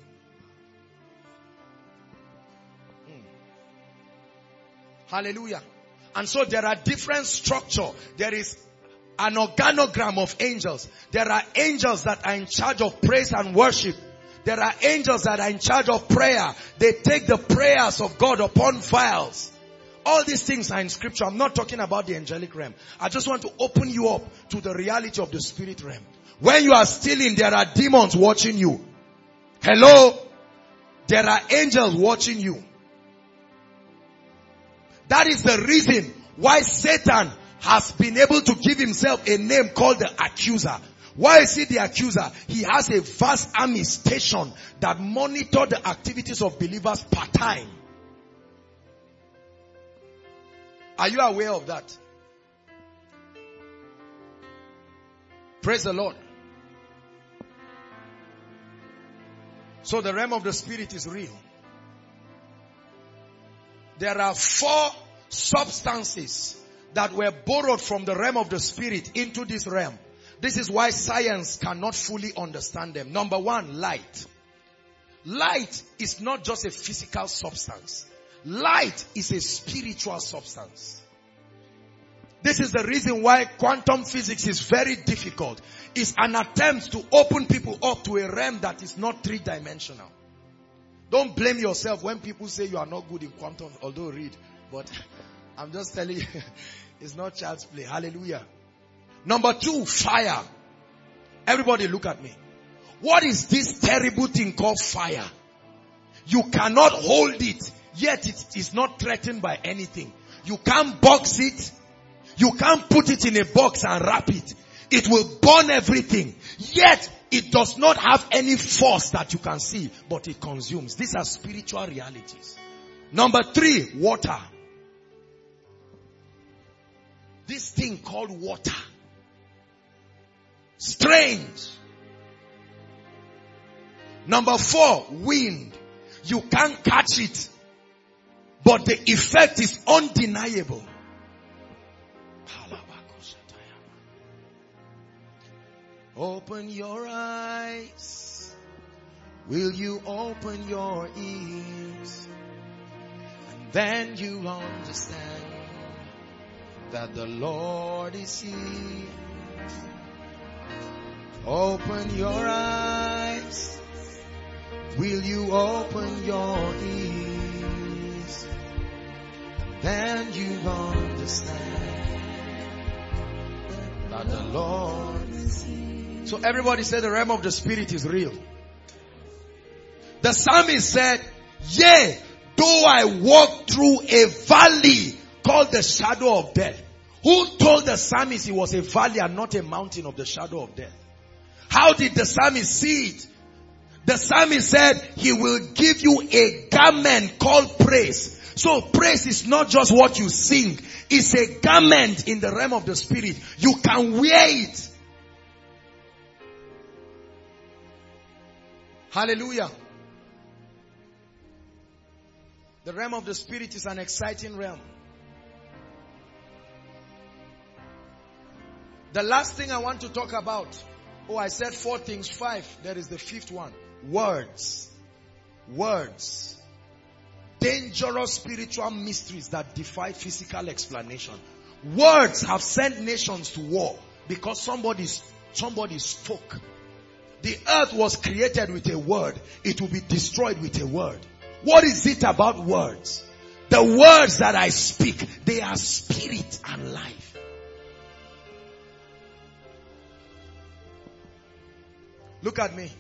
Hallelujah. And so there are different structure. There is an organogram of angels. There are angels that are in charge of praise and worship. There are angels that are in charge of prayer. They take the prayers of God upon vials. All these things are in scripture. I'm not talking about the angelic realm. I just want to open you up to the reality of the spirit realm. When you are stealing, there are demons watching you. Hello? There are angels watching you. That is the reason why Satan has been able to give himself a name called the accuser. Why is he the accuser? He has a vast army station that monitor the activities of believers part time. Are you aware of that? Praise the Lord. So the realm of the spirit is real. There are 4 substances that were borrowed from the realm of the spirit into this realm. This is why science cannot fully understand them. Number 1, light. Light is not just a physical substance. Light is a spiritual substance. This is the reason why quantum physics is very difficult. It's an attempt to open people up to a realm that is not 3-dimensional. Don't blame yourself when people say you are not good in quantum, although read. But I'm just telling you, it's not child's play. Hallelujah. Number 2, fire. Everybody look at me. What is this terrible thing called fire? You cannot hold it, yet it is not threatened by anything. You can't box it. You can't put it in a box and wrap it. It will burn everything. Yet it does not have any force that you can see, but it consumes. These are spiritual realities. Number 3, water. This thing called water. Strange. Number 4, wind. You can't catch it, but the effect is undeniable. Open your eyes. Will you open your ears? And then you understand that the Lord is here. Open your eyes. Will you open your ears? And then you understand that the Lord is here. So everybody said the realm of the spirit is real. The psalmist said, yea, though I walk through a valley called the shadow of death. Who told the psalmist it was a valley and not a mountain of the shadow of death? How did the psalmist see it? The psalmist said, he will give you a garment called praise. So praise is not just what you sing. It's a garment in the realm of the spirit. You can wear it. Hallelujah. The realm of the spirit is an exciting realm. The last thing I want to talk about. Oh, I said 4 things. 5. There is the 5th one. Words. Words. Dangerous spiritual mysteries that defy physical explanation. Words have sent nations to war because somebody spoke. The earth was created with a word. It will be destroyed with a word. What is it about words? The words that I speak, they are spirit and life. Look at me.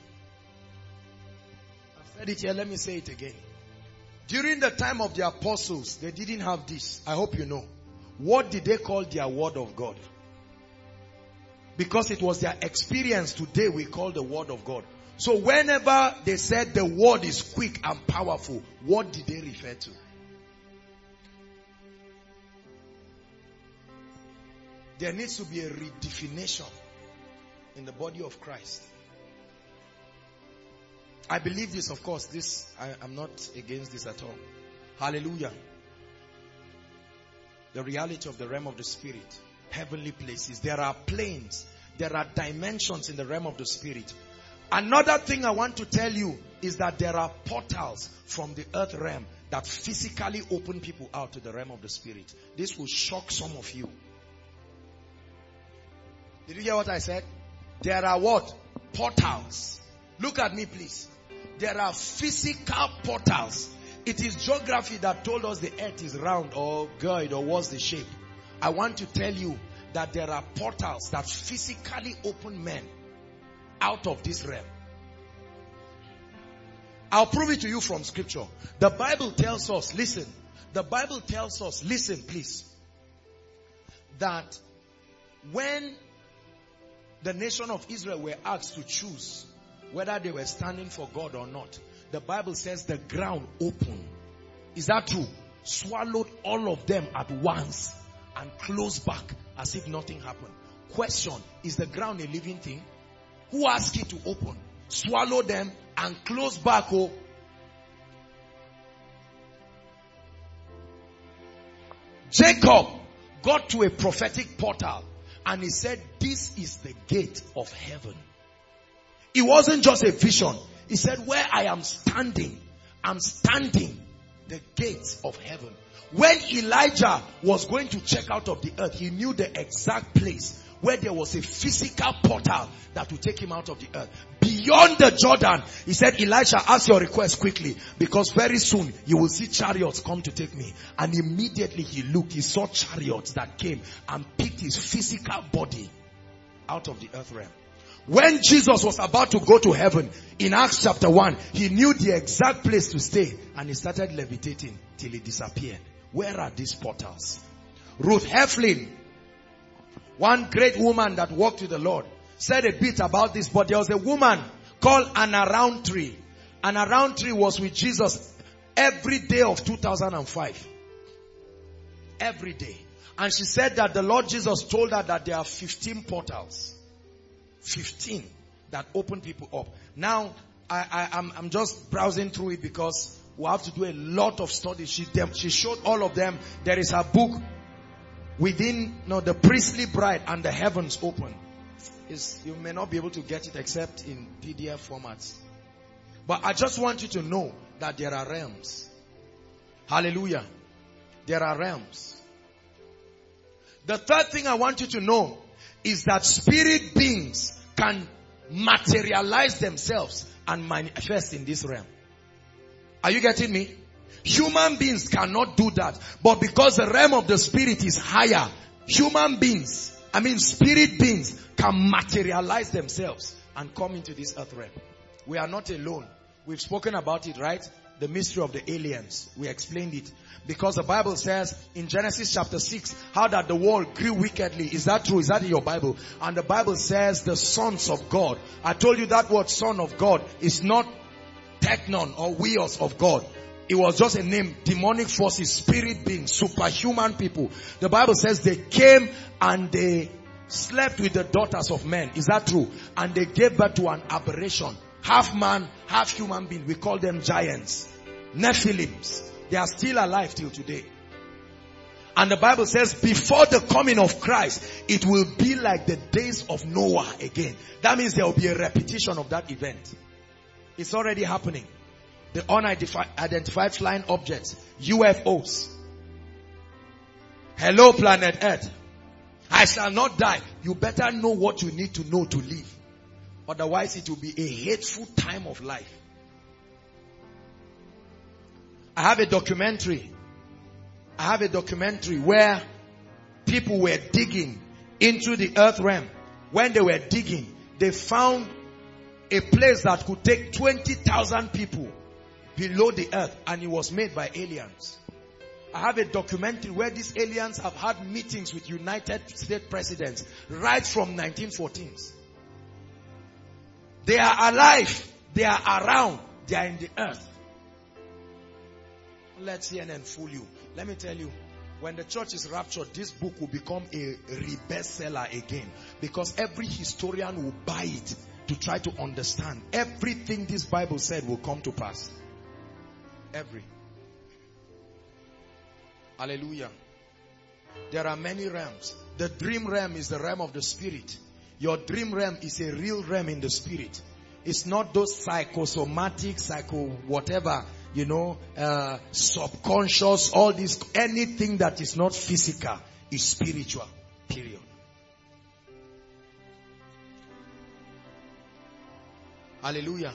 I've said it here. Let me say it again. During the time of the apostles, they didn't have this. I hope you know. What did they call their word of God? Because it was their experience. Today we call the word of God. So whenever they said the word is quick and powerful, what did they refer to? There needs to be a redefinition in the body of Christ. I believe this, of course. I'm not against this at all. Hallelujah. The reality of the realm of the spirit. heavenly places. There are planes. There are dimensions in the realm of the spirit. Another thing I want to tell you is that there are portals from the earth realm that physically open people out to the realm of the spirit. This will shock some of you. Did you hear what I said? There are what? Portals. Look at me, please. There are physical portals. It is geography that told us the earth is round or good or what's the shape. I want to tell you that there are portals that physically open men out of this realm. I'll prove it to you from scripture. The Bible tells us, listen, please, that when the nation of Israel were asked to choose whether they were standing for God or not, the Bible says the ground opened. Is that true? Swallowed all of them at once and closed back as if nothing happened. Question, is the ground a living thing? Who asked it to open? Swallow them and close back. Oh, Jacob got to a prophetic portal and he said, this is the gate of heaven. It wasn't just a vision. He said, where I am standing, I'm standing the gates of heaven. When Elijah was going to check out of the earth, he knew the exact place where there was a physical portal that would take him out of the earth. Beyond the Jordan, he said, Elisha, ask your request quickly, because very soon you will see chariots come to take me. And immediately he looked, he saw chariots that came and picked his physical body out of the earth realm. When Jesus was about to go to heaven, in Acts chapter 1, he knew the exact place to stay and he started levitating till he disappeared. Where are these portals? Ruth Heflin, one great woman that walked with the Lord, said a bit about this, but there was a woman called Anna Roundtree. Anna Roundtree was with Jesus every day of 2005. Every day. And she said that the Lord Jesus told her that there are 15 portals. 15 that open people up. Now, I'm just browsing through it because we have to do a lot of studies. She showed all of them. There is a book within the priestly bride and the heavens open. You may not be able to get it except in PDF formats. But I just want you to know that there are realms. Hallelujah. There are realms. The third thing I want you to know is that spirit beings can materialize themselves and manifest in this realm. Are you getting me? Human beings cannot do that. But because the realm of the spirit is higher, spirit beings can materialize themselves and come into this earth realm. We are not alone. We've spoken about it, right? The mystery of the aliens. We explained it. Because the Bible says in Genesis chapter 6, how that the world grew wickedly. Is that true? Is that in your Bible? And the Bible says the sons of God. I told you that word son of God is not technon or weos of God. It was just a name. Demonic forces, spirit beings, superhuman people. The Bible says they came and they slept with the daughters of men. Is that true? And they gave birth to an aberration. Half man, half human being. We call them giants. Nephilims. They are still alive till today. And the Bible says before the coming of Christ, it will be like the days of Noah again. That means there will be a repetition of that event. It's already happening. The unidentified flying objects, UFOs. Hello, planet Earth. I shall not die. You better know what you need to know to live. Otherwise, it will be a hateful time of life. I have a documentary where people were digging into the earth realm. When they were digging, they found a place that could take 20,000 people below the earth, and it was made by aliens. I have a documentary where these aliens have had meetings with United States presidents right from 1914s. They are alive. They are around. They are in the earth. Let CNN fool you. Let me tell you, when the church is raptured, this book will become a bestseller again. Because every historian will buy it to try to understand. Everything this Bible said will come to pass. Every. Hallelujah. There are many realms. The dream realm is the realm of the spirit. Your dream realm is a real realm in the spirit. It's not those psychosomatic, whatever, subconscious, all this, anything that is not physical is spiritual. Period. Hallelujah.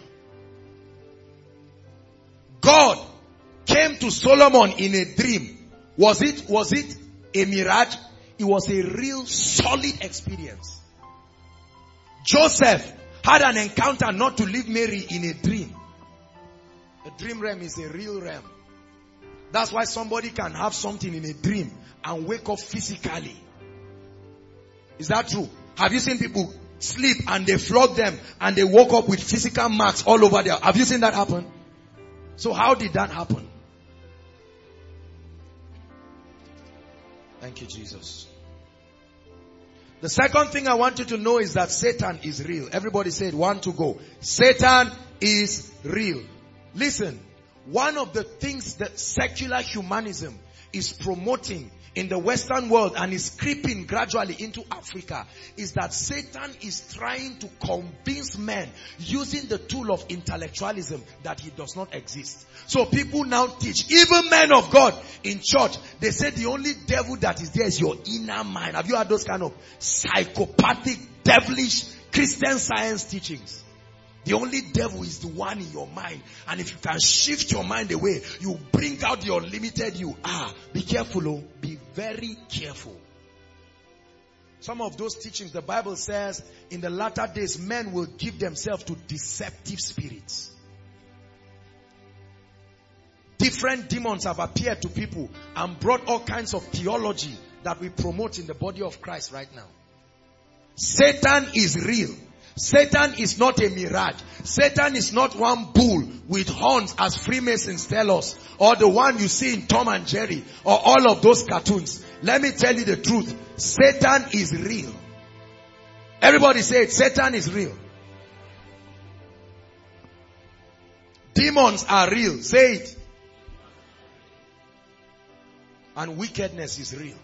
God came to Solomon in a dream. Was it a mirage? It was a real solid experience. Joseph had an encounter not to leave Mary in a dream. A dream realm is a real realm. That's why somebody can have something in a dream and wake up physically. Is that true? Have you seen people sleep and they flog them and they woke up with physical marks all over there? Have you seen that happen? So how did that happen? Thank you, Jesus. The second thing I want you to know is that Satan is real. Everybody said, 1 to go. Satan is real. Listen, one of the things that secular humanism is promoting in the Western world and is creeping gradually into Africa is that Satan is trying to convince men using the tool of intellectualism that he does not exist. So people now teach, even men of God in church, they say the only devil that is there is your inner mind. Have you heard those kind of psychopathic, devilish Christian Science teachings? The only devil is the one in your mind. And if you can shift your mind away, you bring out the unlimited you. Be careful, oh. Be very careful. Some of those teachings, the Bible says, in the latter days, men will give themselves to deceptive spirits. Different demons have appeared to people and brought all kinds of theology that we promote in the body of Christ right now. Satan is real. Satan is not a mirage. Satan is not one bull with horns as Freemasons tell us, or the one you see in Tom and Jerry, or all of those cartoons. Let me tell you the truth. Satan is real. Everybody say it. Satan is real. Demons are real. Say it. And wickedness is real.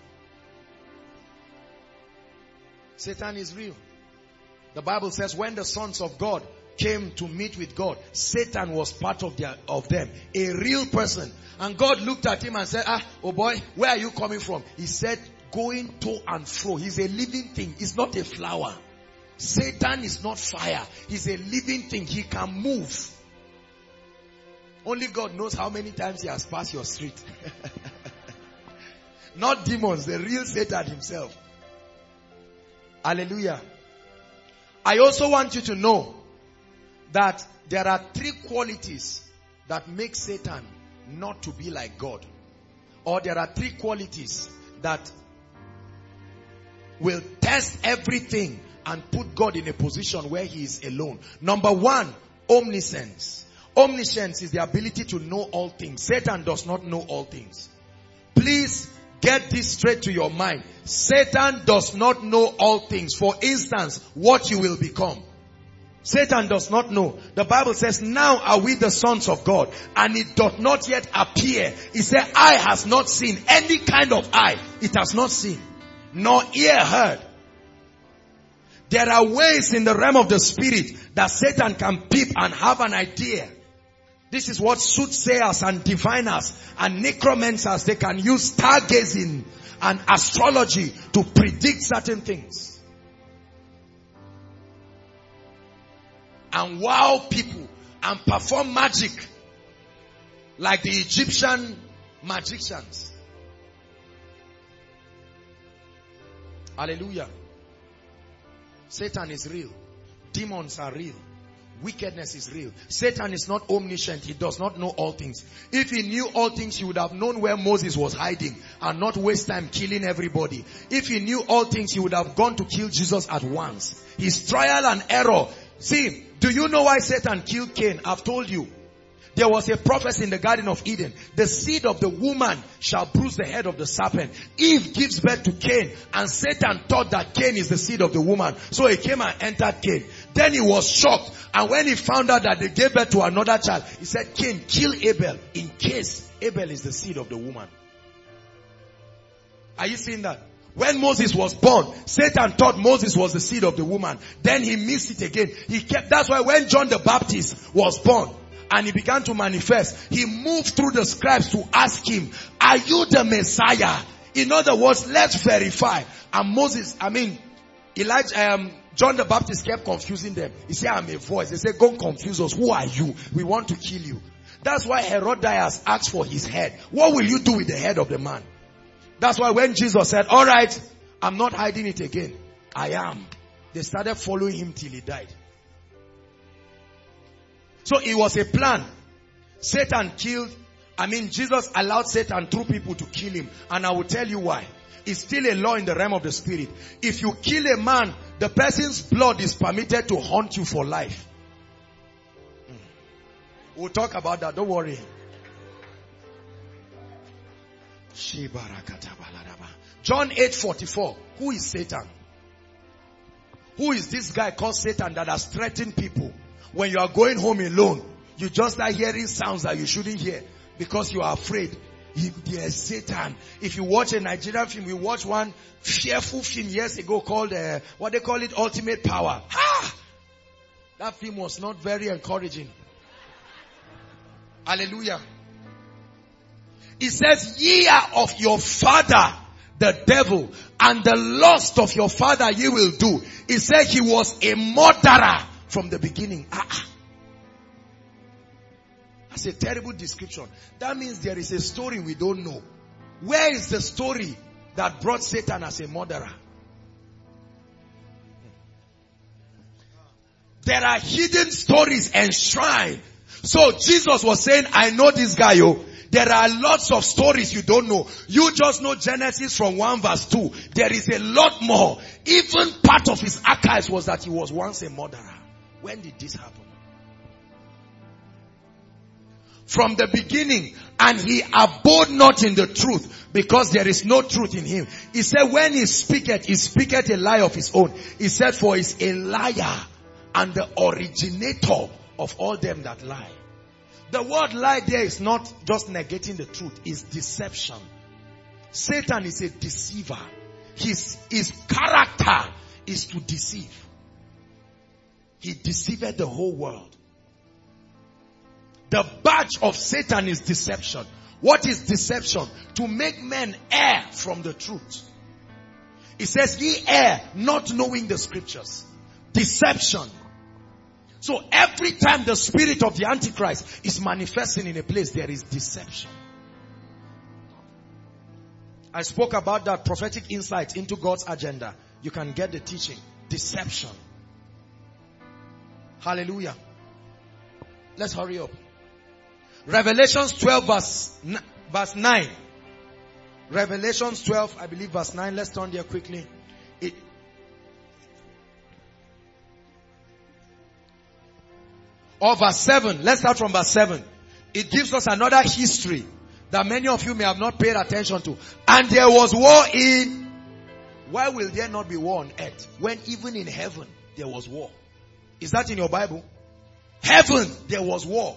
Satan is real. The Bible says when the sons of God came to meet with God, Satan was part of them. A real person. And God looked at him and said, oh boy, where are you coming from? He said, going to and fro. He's a living thing. He's not a flower. Satan is not fire. He's a living thing. He can move. Only God knows how many times he has passed your street. Not demons, the real Satan himself. Hallelujah. I also want you to know that there are 3 qualities that make Satan not to be like God. Or there are 3 qualities that will test everything and put God in a position where he is alone. Number 1, omniscience. Omniscience is the ability to know all things. Satan does not know all things. Please get this straight to your mind. Satan does not know all things. For instance, what you will become. Satan does not know. The Bible says, now are we the sons of God, and it doth not yet appear. He said, eye has not seen. Any kind of eye, it has not seen, nor ear heard. There are ways in the realm of the spirit that Satan can peep and have an idea. This is what soothsayers and diviners and necromancers, they can use stargazing and astrology to predict certain things. And wow people and perform magic like the Egyptian magicians. Hallelujah. Satan is real. Demons are real. Wickedness is real. Satan is not omniscient. He does not know all things. If he knew all things, he would have known where Moses was hiding and not waste time killing everybody. If he knew all things, he would have gone to kill Jesus at once. His trial and error. See, do you know why Satan killed Cain? I've told you. There was a prophecy in the Garden of Eden. The seed of the woman shall bruise the head of the serpent. Eve gives birth to Cain, and Satan thought that Cain is the seed of the woman. So he came and entered Cain. Then he was shocked. And when he found out that they gave birth to another child, he said, Cain, kill Abel in case Abel is the seed of the woman. Are you seeing that? When Moses was born, Satan thought Moses was the seed of the woman. Then he missed it again. That's why when John the Baptist was born and he began to manifest, he moved through the scribes to ask him, are you the Messiah? In other words, let's verify. And John the Baptist kept confusing them. He said, I'm a voice. They said, go confuse us. Who are you? We want to kill you. That's why Herodias asked for his head. What will you do with the head of the man? That's why when Jesus said, all right, I'm not hiding it again. I am. They started following him till he died. So it was a plan. Jesus allowed Satan through people to kill him. And I will tell you why. It's still a law in the realm of the spirit. If you kill a man, the person's blood is permitted to haunt you for life. We'll talk about that. Don't worry. John 8:44. Who is Satan? Who is this guy called Satan that has threatened people? When you are going home alone, you just start hearing sounds that you shouldn't hear because you are afraid. There's Satan. If you watch a Nigerian film, we watched one fearful film years ago called, what they call it, Ultimate Power. That film was not very encouraging. Hallelujah. It says, ye are of your father, the devil, and the lust of your father ye will do. It said he was a murderer from the beginning. That's a terrible description. That means there is a story we don't know. Where is the story that brought Satan as a murderer? There are hidden stories enshrined. So Jesus was saying, I know this guy, yo. There are lots of stories you don't know. You just know Genesis from 1 verse 2. There is a lot more. Even part of his archives was that he was once a murderer. When did this happen? From the beginning. And he abode not in the truth, because there is no truth in him. He said when he speaketh a lie of his own. He said, for he is a liar and the originator of all them that lie. The word lie there is not just negating the truth, it's deception. Satan is a deceiver. His character is to deceive. He deceived the whole world. The badge of Satan is deception. What is deception? To make men err from the truth. It says, ye err, not knowing the scriptures. Deception. So every time the spirit of the Antichrist is manifesting in a place, there is deception. I spoke about that prophetic insight into God's agenda. You can get the teaching. Deception. Hallelujah. Let's hurry up. Revelations 12 verse 9. Revelations 12, I believe verse 9. Let's turn there quickly. Or verse 7. Let's start from verse 7. It gives us another history that many of you may have not paid attention to. And there was war in... Why will there not be war on earth when even in heaven there was war? Is that in your Bible? Heaven, there was war.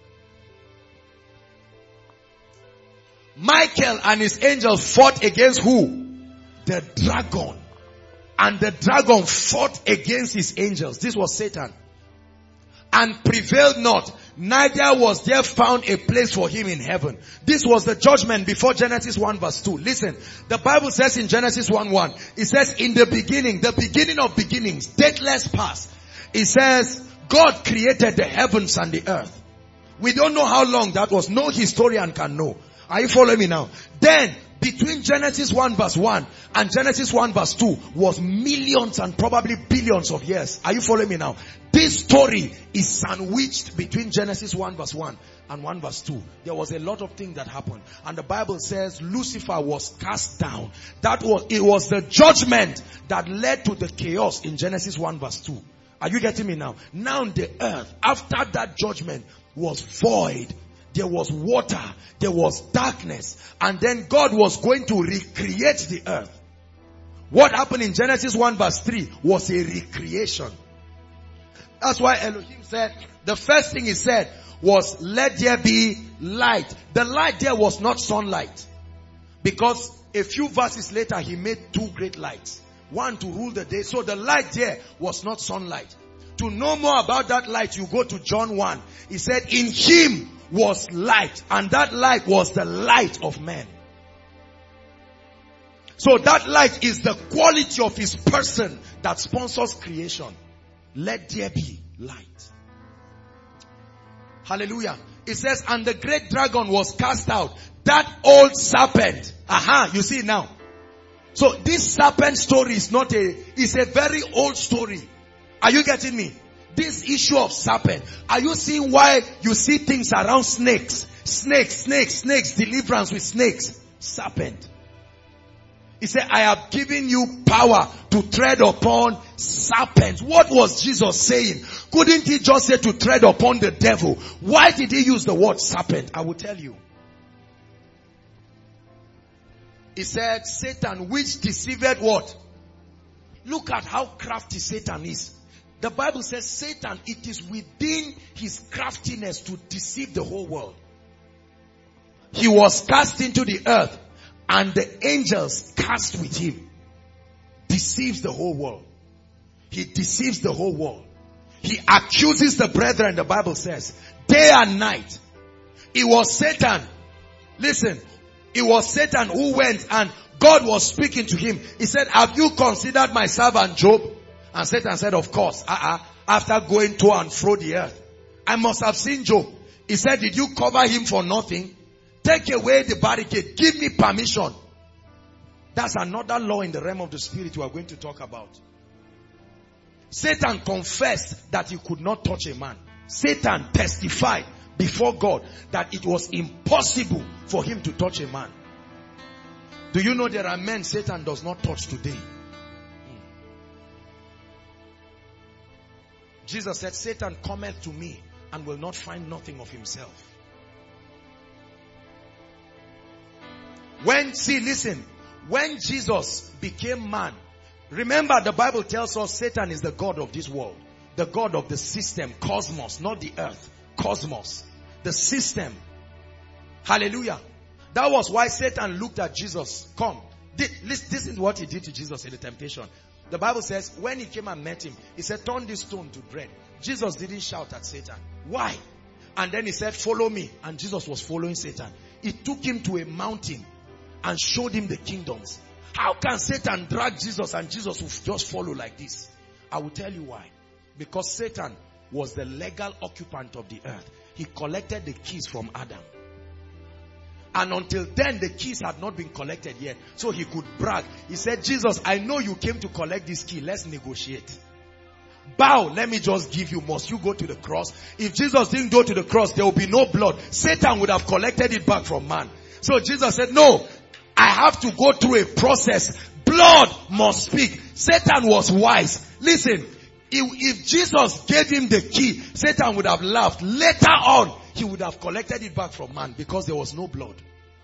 Michael and his angels fought against who? The dragon. And the dragon fought against his angels. This was Satan. And prevailed not, neither was there found a place for him in heaven. This was the judgment before Genesis 1 verse 2. Listen, the Bible says in Genesis 1:1, it says in the beginning of beginnings, dateless past. It says, God created the heavens and the earth. We don't know how long that was. No historian can know. Are you following me now? Then, between Genesis 1 verse 1 and Genesis 1 verse 2 was millions and probably billions of years. Are you following me now? This story is sandwiched between Genesis 1 verse 1 and 1 verse 2. There was a lot of things that happened. And the Bible says Lucifer was cast down. It was the judgment that led to the chaos in Genesis 1 verse 2. Are you getting me now? Now the earth, after that judgment, was void. There was water. There was darkness. And then God was going to recreate the earth. What happened in Genesis 1 verse 3 was a recreation. That's why Elohim said, the first thing he said was, let there be light. The light there was not sunlight. Because a few verses later, he made two great lights. One to rule the day. So the light there was not sunlight. To know more about that light, you go to John 1. He said, in him was light, and that light was the light of men. So that light is the quality of his person that sponsors creation. Let there be light. Hallelujah. It says, and the great dragon was cast out. That old serpent. You see it now. So this serpent story is it's a very old story. Are you getting me? This issue of serpent. Are you seeing why you see things around snakes? Snakes, deliverance with snakes. Serpent. He said, I have given you power to tread upon serpents. What was Jesus saying? Couldn't he just say to tread upon the devil? Why did he use the word serpent? I will tell you. He said, Satan, which deceived what? Look at how crafty Satan is. The Bible says Satan, it is within his craftiness to deceive the whole world. He was cast into the earth, and the angels cast with him. Deceives the whole world. He deceives the whole world. He accuses the brethren, the Bible says, day and night. It was Satan. Listen, it was Satan who went and God was speaking to him. He said, have you considered my servant Job? And Satan said, of course. After going to and fro the earth, I must have seen Job. He said, did you cover him for nothing? Take away the barricade. Give me permission. That's another law in the realm of the spirit we are going to talk about. Satan confessed that he could not touch a man. Satan testified before God that it was impossible for him to touch a man. Do you know there are men Satan does not touch today? Jesus said, Satan cometh to me and will not find nothing of himself. When Jesus became man, remember the Bible tells us Satan is the God of this world. The God of the system, cosmos, not the earth. Cosmos. The system. Hallelujah. That was why Satan looked at Jesus. Come. This is what he did to Jesus in the temptation. The Bible says when he came and met him, he said, turn this stone to bread. Jesus didn't shout at Satan. Why? And then he said, follow me. And Jesus was following Satan. He took him to a mountain and showed him the kingdoms. How can Satan drag Jesus and Jesus will just follow like this? I will tell you why. Because Satan was the legal occupant of the earth. He collected the keys from Adam. And until then, the keys had not been collected yet. So he could brag. He said, Jesus, I know you came to collect this key. Let's negotiate. Bow, let me just give you. Must you go to the cross? If Jesus didn't go to the cross, there will be no blood. Satan would have collected it back from man. So Jesus said, no, I have to go through a process. Blood must speak. Satan was wise. Listen, if Jesus gave him the key, Satan would have laughed. Later on, he would have collected it back from man because there was no blood.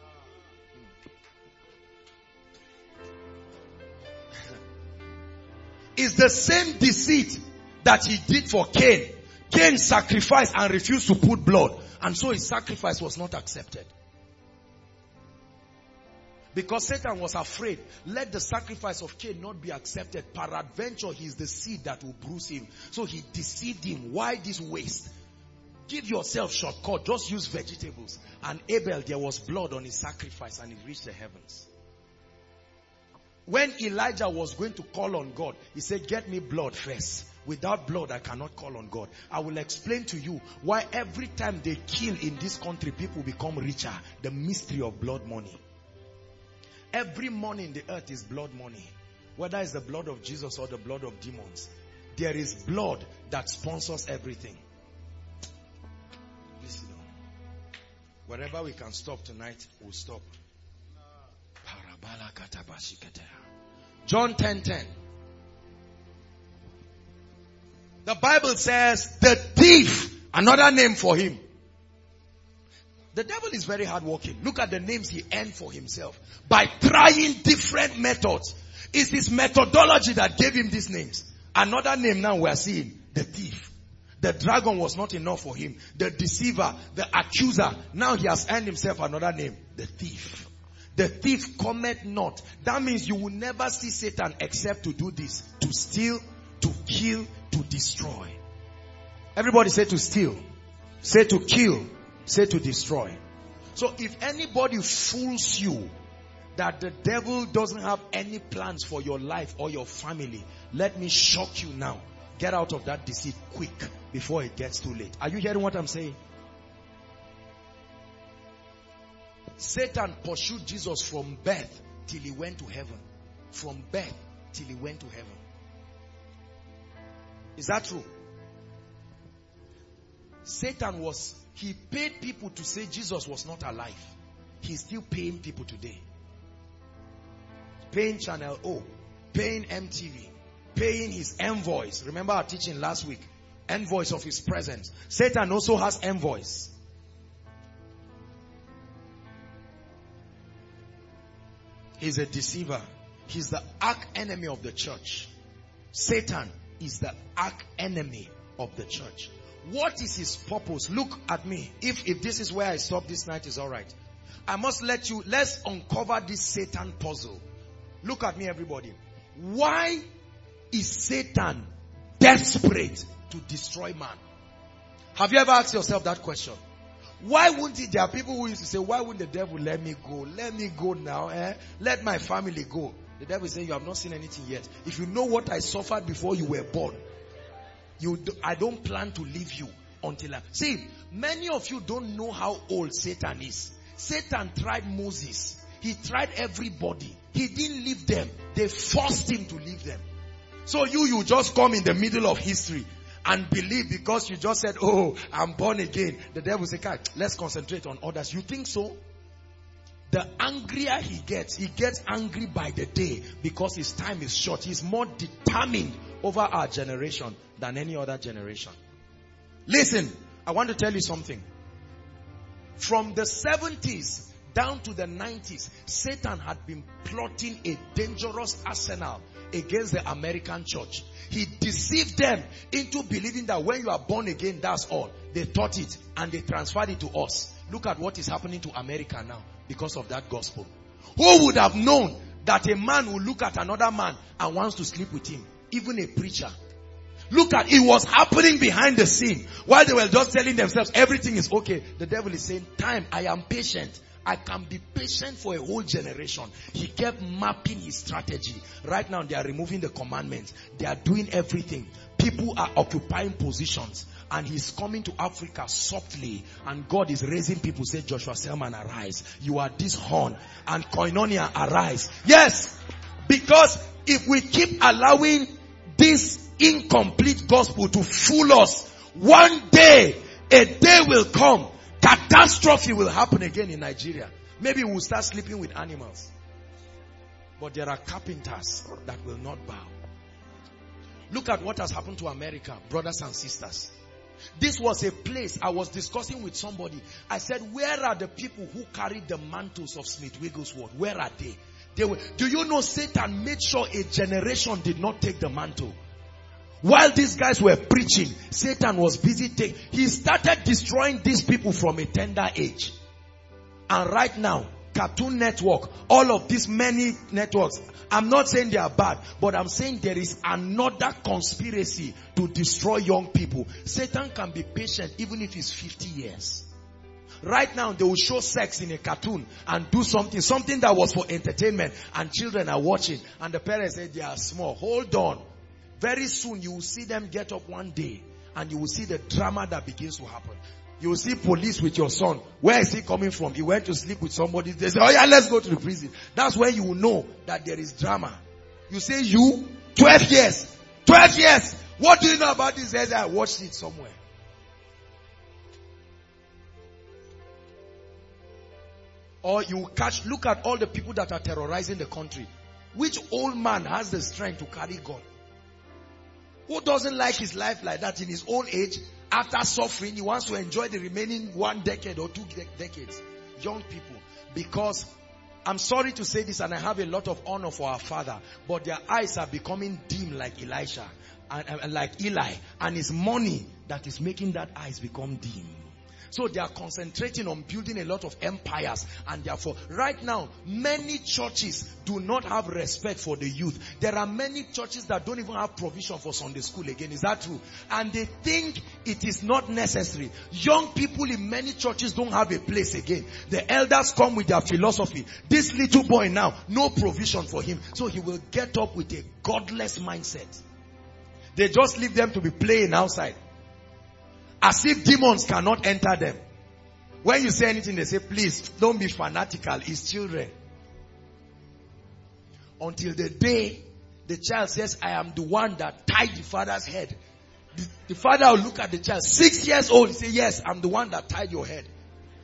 It's the same deceit that he did for Cain. Cain sacrificed and refused to put blood. And so his sacrifice was not accepted. Because Satan was afraid, let the sacrifice of Cain not be accepted. Peradventure, he is the seed that will bruise him. So he deceived him. Why this waste? Give yourself shortcut. Just use vegetables. And Abel, there was blood on his sacrifice and it reached the heavens. When Elijah was going to call on God, he said, get me blood first. Without blood, I cannot call on God. I will explain to you why every time they kill in this country, people become richer. The mystery of blood money. Every money in the earth is blood money. Whether it's the blood of Jesus or the blood of demons. There is blood that sponsors everything. Listen. Wherever we can stop tonight, we'll stop. John 10:10. The Bible says the thief, another name for him. The devil is very hardworking. Look at the names he earned for himself by trying different methods. It's his methodology that gave him these names. Another name now we are seeing, the thief. The dragon was not enough for him. The deceiver, the accuser. Now he has earned himself another name, the thief. The thief cometh not. That means you will never see Satan except to do this. To steal, to kill, to destroy. Everybody say to steal. Say to kill. Say to destroy. So if anybody fools you that the devil doesn't have any plans for your life or your family, let me shock you now. Get out of that deceit quick before it gets too late. Are you hearing what I'm saying? Satan pursued Jesus from birth till he went to heaven. From birth till he went to heaven. Is that true? Satan he paid people to say Jesus was not alive. He's still paying people today. Paying Channel O, paying MTV, paying his envoys. Remember our teaching last week? Envoys of his presence. Satan also has envoys. He's a deceiver. He's the arch enemy of the church. Satan is the arch enemy of the church. What is his purpose? Look at me. If this is where I stop this night, is all right. I must let's uncover this Satan puzzle. Look at me, everybody. Why is Satan desperate to destroy man? Have you ever asked yourself that question? Why wouldn't it? There are people who used to say, why wouldn't the devil let me go? Let me go now. Let my family go. The devil is saying, you have not seen anything yet. If you know what I suffered before you were born, I don't plan to leave you until See, many of you don't know how old Satan is. Satan tried Moses. He tried everybody. He didn't leave them. They forced him to leave them. So you just come in the middle of history and believe because you just said, oh, I'm born again. The devil say, let's concentrate on others. You think so? The angrier he gets angry by the day because his time is short. He's more determined over our generation than any other generation. Listen, I want to tell you something. From the 70s down to the 90s, Satan had been plotting a dangerous arsenal against the American church. He deceived them into believing that when you are born again, that's all. They taught it and they transferred it to us. Look at what is happening to America now because of that gospel. Who would have known that a man will look at another man and wants to sleep with him? Even a preacher. Look at it was happening behind the scene while they were just telling themselves everything is okay. The devil is saying, time, I am patient. I can be patient for a whole generation. He kept mapping his strategy. Right now they are removing the commandments. They are doing everything. People are occupying positions. And he's coming to Africa softly. And God is raising people. Say, Joshua Selman, arise. You are this horn. And Koinonia, arise. Yes. Because if we keep allowing this incomplete gospel to fool us, one day, a day will come. Catastrophe will happen again in Nigeria. Maybe we'll start sleeping with animals. But there are carpenters that will not bow. Look at what has happened to America, brothers and sisters. This was a place I was discussing with somebody. I said, where are the people who carried the mantles of Smith Wigglesworth? Where are they? Do you know Satan made sure a generation did not take the mantle? While these guys were preaching, Satan was busy he started destroying these people from a tender age. And right now, Cartoon Network, all of these many networks, I'm not saying they are bad, but I'm saying there is another conspiracy to destroy young people. Satan can be patient even if he's 50 years. Right now, they will show sex in a cartoon and do something that was for entertainment, and children are watching, and the parents say they are small. Hold on. Very soon you will see them get up one day and you will see the drama that begins to happen. You will see police with your son. Where is he coming from? He went to sleep with somebody. They say, oh yeah, let's go to the prison. That's when you will know that there is drama. You say, 12 years. 12 years. What do you know about this? I watched it somewhere. Or you look at all the people that are terrorizing the country. Which old man has the strength to carry gun? Who doesn't like his life like that in his old age? After suffering, he wants to enjoy the remaining 1 decade or 2 decades. Young people. Because, I'm sorry to say this and I have a lot of honor for our father, but their eyes are becoming dim like Elisha and like Eli. And it's money that is making that eyes become dim. So they are concentrating on building a lot of empires. And therefore, right now, many churches do not have respect for the youth. There are many churches that don't even have provision for Sunday school again. Is that true? And they think it is not necessary. Young people in many churches don't have a place again. The elders come with their philosophy. This little boy now, no provision for him. So he will get up with a godless mindset. They just leave them to be playing outside. As if demons cannot enter them. When you say anything, they say, please, don't be fanatical. It's children. Until the day the child says, I am the one that tied the father's head. The father will look at the child, 6 years old, and say, yes, I'm the one that tied your head.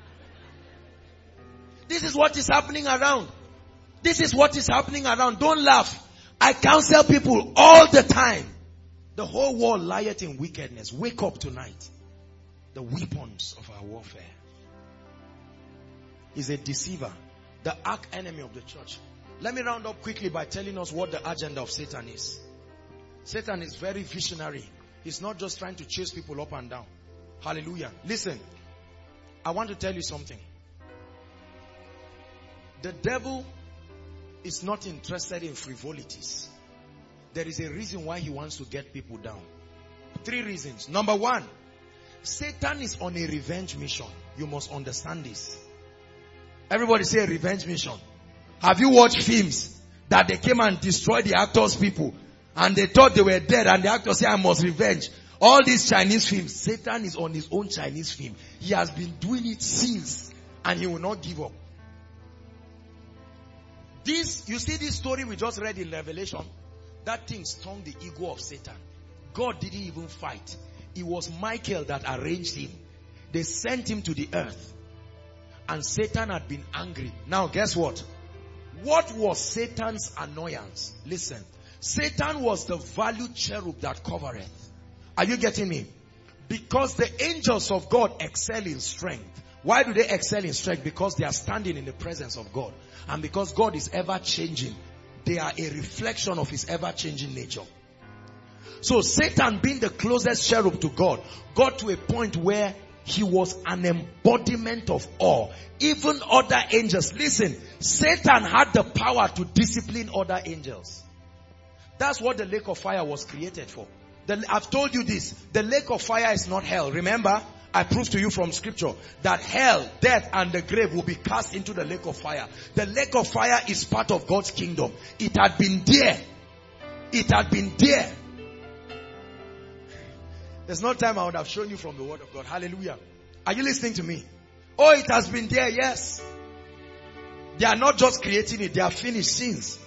This is what is happening around. This is what is happening around. Don't laugh. I counsel people all the time. The whole world lieth in wickedness. Wake up tonight. The weapons of our warfare is a deceiver, the arch enemy of the church. Let me round up quickly by telling us what the agenda of Satan is. Satan is very visionary. He's not just trying to chase people up and down. Hallelujah. Listen, I want to tell you something. The devil is not interested in frivolities. There is a reason why he wants to get people down. 3 reasons. Number 1, Satan is on a revenge mission. You must understand this. Everybody say a revenge mission. Have you watched films that they came and destroyed the actors' people and they thought they were dead and the actors say, I must revenge? All these Chinese films, Satan is on his own Chinese film. He has been doing it since and he will not give up. You see this story we just read in Revelation? That thing stung the ego of Satan. God didn't even fight. It was Michael that arranged him. They sent him to the earth. And Satan had been angry. Now guess what? What was Satan's annoyance? Listen. Satan was the valued cherub that covereth. Are you getting me? Because the angels of God excel in strength. Why do they excel in strength? Because they are standing in the presence of God. And because God is ever changing. They are a reflection of his ever-changing nature. So Satan, being the closest cherub to God, got to a point where he was an embodiment of awe. Even other angels. Listen, Satan had the power to discipline other angels. That's what the lake of fire was created for. I've told you this. The lake of fire is not hell. Remember? I proved to you from scripture that hell, death, and the grave will be cast into the lake of fire. The lake of fire is part of God's kingdom. It had been there. It had been there. There's no time I would have shown you from the word of God. Hallelujah. Are you listening to me? Oh, it has been there, yes. They are not just creating it, they are finished since.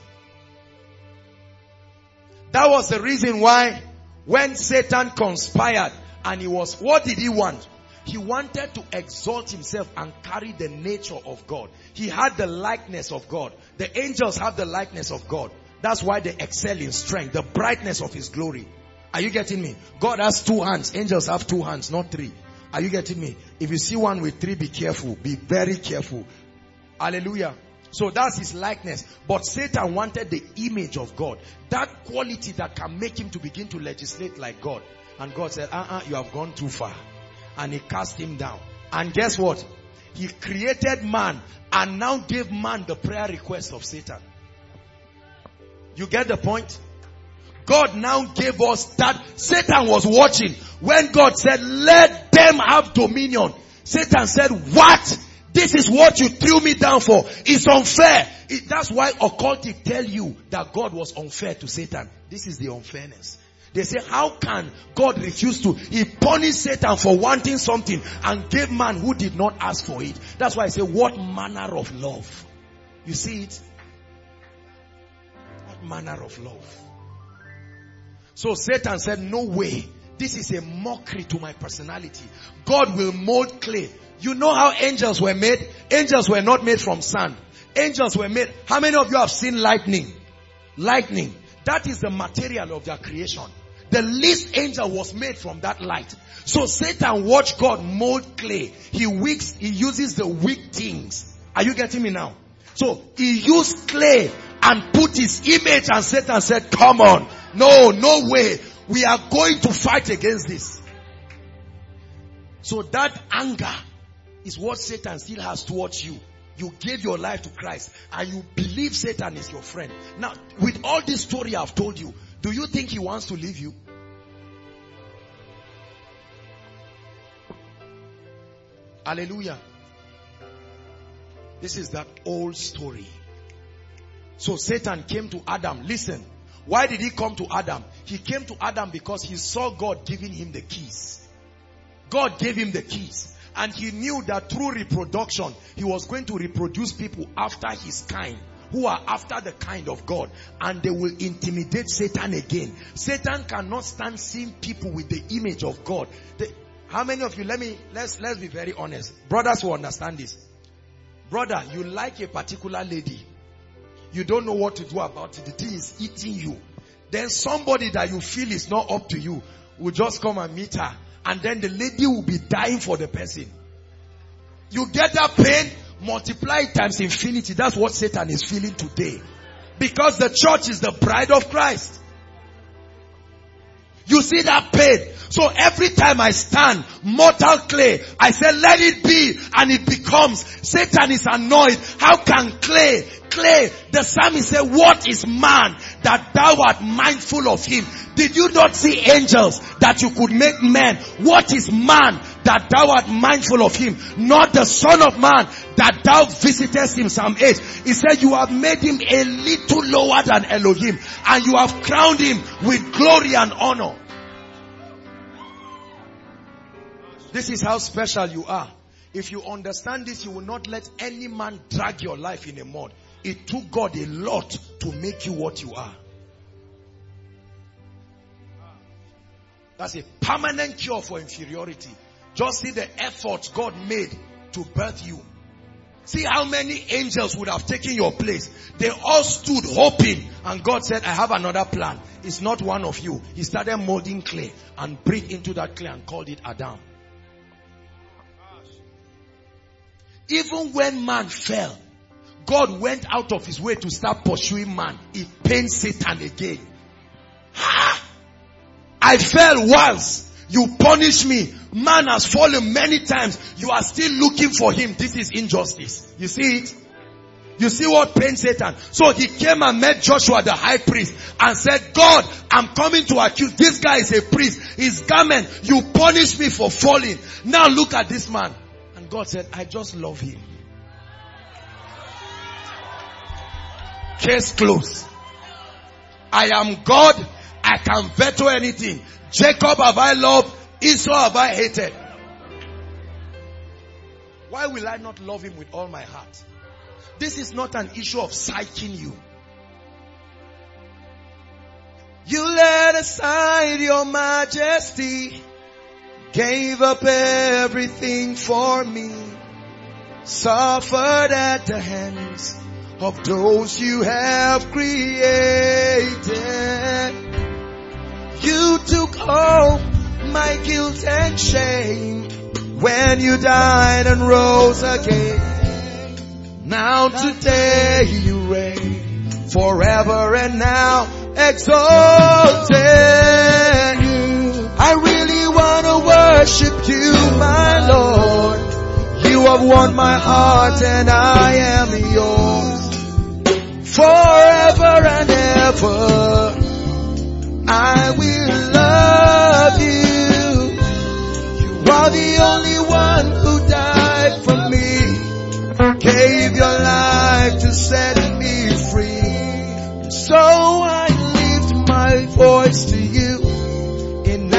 That was the reason why when Satan conspired and what did he want? He wanted to exalt himself and carry the nature of God. He had the likeness of God. The angels have the likeness of God. That's why they excel in strength, the brightness of his glory. Are you getting me? God has 2 hands. Angels have 2 hands, not 3. Are you getting me? If you see one with 3, be careful. Be very careful. Hallelujah. So that's his likeness. But Satan wanted the image of God. That quality that can make him to begin to legislate like God. And God said, you have gone too far. And he cast him down. And guess what? He created man and now gave man the prayer request of Satan. You get the point? God now gave us that. Satan was watching. When God said, let them have dominion. Satan said, what? This is what you threw me down for. It's unfair. That's why occultists tell you that God was unfair to Satan. This is the unfairness. They say, how can God refuse to? He punished Satan for wanting something and gave man who did not ask for it. That's why I say, what manner of love? You see it? What manner of love? So Satan said, no way. This is a mockery to my personality. God will mold clay. You know how angels were made? Angels were not made from sand. Angels were made. How many of you have seen lightning? Lightning. That is the material of their creation. The least angel was made from that light. So Satan watched God mold clay. He uses the weak things. Are you getting me now? So he used clay and put his image, and Satan said, come on. No way. We are going to fight against this. So that anger is what Satan still has towards you. You gave your life to Christ and you believe Satan is your friend. Now, with all this story I've told you, do you think he wants to leave you? Hallelujah. This is that old story. So Satan came to Adam. Listen, why did he come to Adam? He came to Adam because he saw God giving him the keys. God gave him the keys. And he knew that through reproduction, he was going to reproduce people after his kind, who are after the kind of God. And they will intimidate Satan again. Satan cannot stand seeing people with the image of God. How many of you, let's be very honest. Brothers will understand this. Brother, you like a particular lady. You don't know what to do about it. The thing is eating you. Then somebody that you feel is not up to you will just come and meet her. And then the lady will be dying for the person. You get that pain, multiply it times infinity. That's what Satan is feeling today. Because the church is the bride of Christ. You see that pain. So every time I stand, mortal clay, I say, let it be. And it becomes. Satan is annoyed. How can clay, the psalmist said, what is man that thou art mindful of him? Did you not see angels that you could make men? What is man that thou art mindful of him? Not the son of man that thou visitest him. Psalm 8. He said, you have made him a little lower than Elohim, and you have crowned him with glory and honor. This is how special you are. If you understand this, you will not let any man drag your life in a mud. It took God a lot to make you what you are. That's a permanent cure for inferiority. Just see the effort God made to birth you. See how many angels would have taken your place. They all stood hoping, and God said, I have another plan. It's not one of you. He started molding clay and breathed into that clay and called it Adam. Even when man fell, God went out of his way to start pursuing man. It pains Satan again. I fell once. You punish me. Man has fallen many times. You are still looking for him. This is injustice. You see it? You see what pains Satan? So he came and met Joshua the high priest and said, God, I'm coming to accuse. This guy is a priest. His garment, you punish me for falling. Now look at this man. And God said, I just love him. Case closed. I am God. I can veto anything. Jacob have I loved. Esau have I hated. Why will I not love him with all my heart? This is not an issue of psyching you. You laid aside your majesty, gave up everything for me, suffered at the hands of those you have created. You took all my guilt and shame when you died and rose again. Now today you reign forever and now exalted. I really want to worship you, my Lord. You have won my heart and I am yours forever and ever. I will love you. You are the only one who died for me, gave your life to set me free. So I lift my voice to you in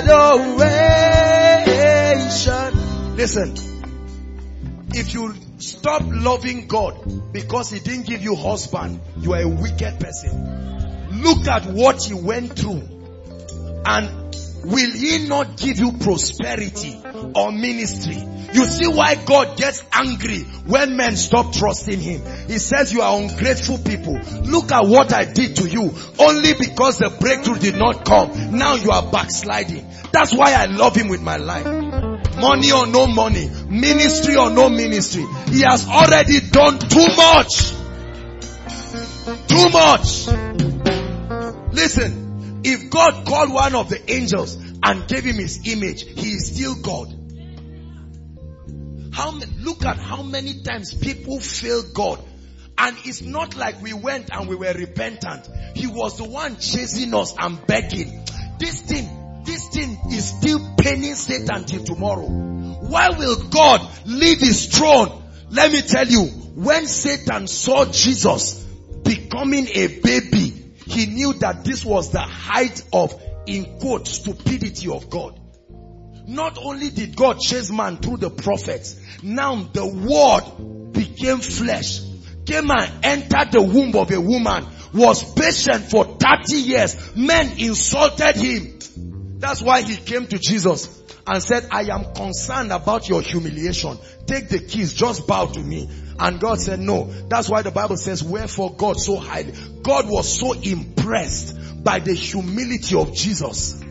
adoration. Listen, if you stop loving God because he didn't give you husband, you are a wicked person. Look at what he went through. And will he not give you prosperity or ministry? You see why God gets angry when men stop trusting him. He says you are ungrateful people. Look at what I did to you. Only because the breakthrough did not come. Now you are backsliding. That's why I love him with my life. Money or no money, ministry or no ministry, he has already done too much. Too much. Listen, if God called one of the angels and gave him his image, he is still God. Look at how many times people fail God. And it's not like we went and we were repentant. He was the one chasing us and begging. This thing is still paining Satan till tomorrow. Why will God leave his throne? Let me tell you, when Satan saw Jesus becoming a baby, he knew that this was the height of, in quote, stupidity of God. Not only did God chase man through the prophets, now the word became flesh, came and entered the womb of a woman, was patient for 30 years. Men insulted him. That's why he came to Jesus and said, I am concerned about your humiliation. Take the keys, just bow to me. And God said, no. That's why the Bible says, wherefore God so highly. God was so impressed by the humility of Jesus.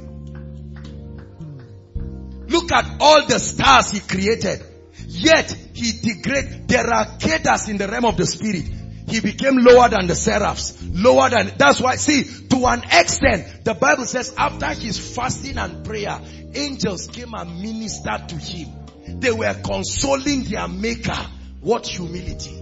Look at all the stars he created. Yet he degraded. There are cadres in the realm of the spirit. He became lower than the seraphs. That's why, see, to an extent, the Bible says after his fasting and prayer, angels came and ministered to him. They were consoling their maker. What humility.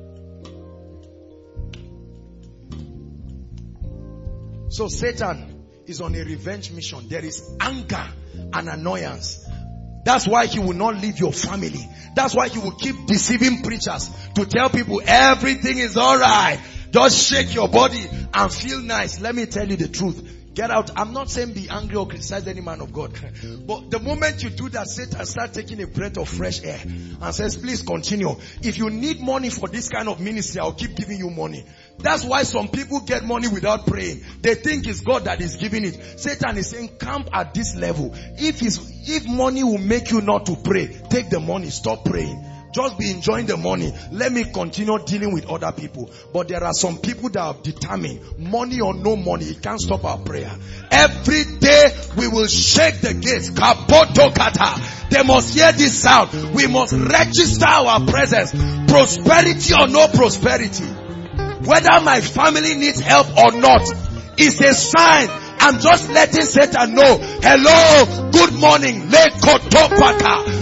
So Satan is on a revenge mission. There is anger and annoyance. That's why he will not leave your family. That's why he will keep deceiving preachers to tell people everything is alright. Just shake your body and feel nice. Let me tell you the truth. Get out. I'm not saying be angry or criticize any man of God. But the moment you do that, Satan starts taking a breath of fresh air and says, please continue. If you need money for this kind of ministry, I'll keep giving you money. That's why some people get money without praying. They think it's God that is giving it. Satan is saying, camp at this level. If money will make you not to pray, take the money, stop praying. Just be enjoying the money. Let me continue dealing with other people. But there are some people that are determined, money or no money, it can't stop our prayer. Every day we will shake the gates. Kapotokata. They must hear this sound. We must register our presence. Prosperity or no prosperity. Whether my family needs help or not, is a sign. I'm just letting Satan know. Hello, good morning. Lekotopaka.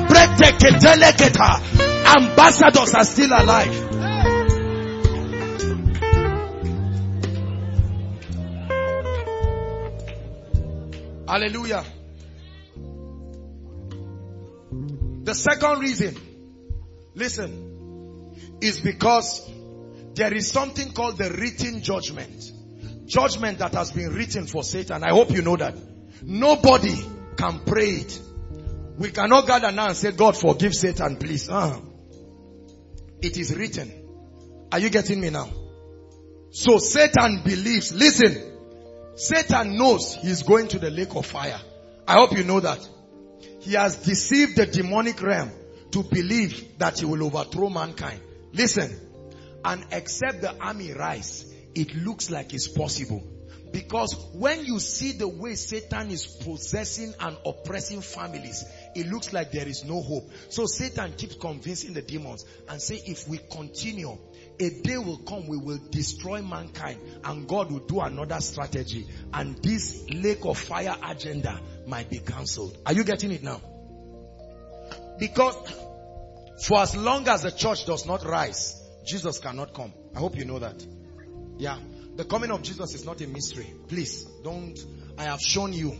Ambassadors are still alive. Hallelujah. The second reason, listen, is because there is something called the written judgment. Judgment that has been written for Satan. I hope you know that. Nobody can pray it. We cannot gather now and say, God forgive Satan, please. It is written. Are you getting me now? So Satan believes. Listen. Satan knows he's going to the lake of fire. I hope you know that. He has deceived the demonic realm to believe that he will overthrow mankind. Listen. And except the army rise, it looks like it's possible. Because when you see the way Satan is possessing and oppressing families, it looks like there is no hope. So Satan keeps convincing the demons and say, if we continue, a day will come, we will destroy mankind and God will do another strategy. And this lake of fire agenda might be cancelled. Are you getting it now? Because for as long as the church does not rise, Jesus cannot come. I hope you know that. Yeah. The coming of Jesus is not a mystery. Please, don't. I have shown you.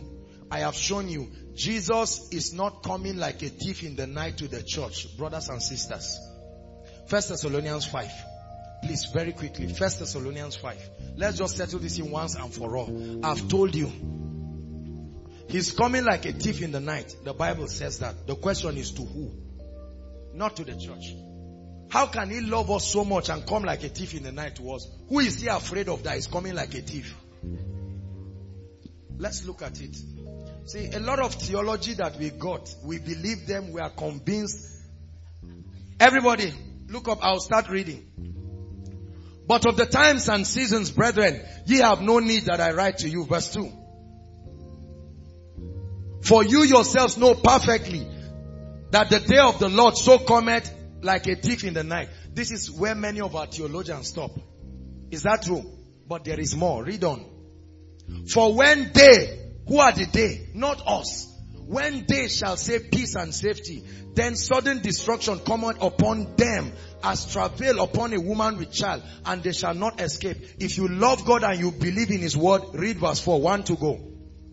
Jesus is not coming like a thief in the night to the church. Brothers and sisters. 1 Thessalonians 5. Please, very quickly. 1 Thessalonians 5. Let's just settle this in once and for all. I've told you. He's coming like a thief in the night. The Bible says that. The question is to who? Not to the church. How can he love us so much and come like a thief in the night to us? Who is he afraid of that is coming like a thief? Let's look at it. See, a lot of theology that we got, we believe them, we are convinced. Everybody, look up, I'll start reading. But of the times and seasons, brethren, ye have no need that I write to you. Verse 2. For you yourselves know perfectly that the day of the Lord so cometh like a thief in the night. This is where many of our theologians stop. Is that true? But there is more. Read on. For when they, who are the they? Not us. when they shall say peace and safety, then sudden destruction cometh upon them as travail upon a woman with child, and they shall not escape. If you love God and you believe in His word, read verse 4. 1 to go.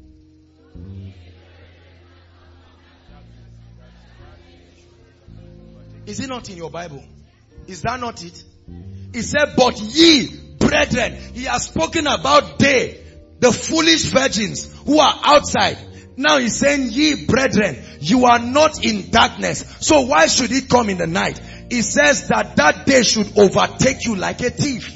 Is it not in your Bible? Is that not it? He said, but ye, brethren. He has spoken about they, the foolish virgins who are outside. Now he's saying, ye, brethren, you are not in darkness. So why should it come in the night? He says that that day should overtake you like a thief.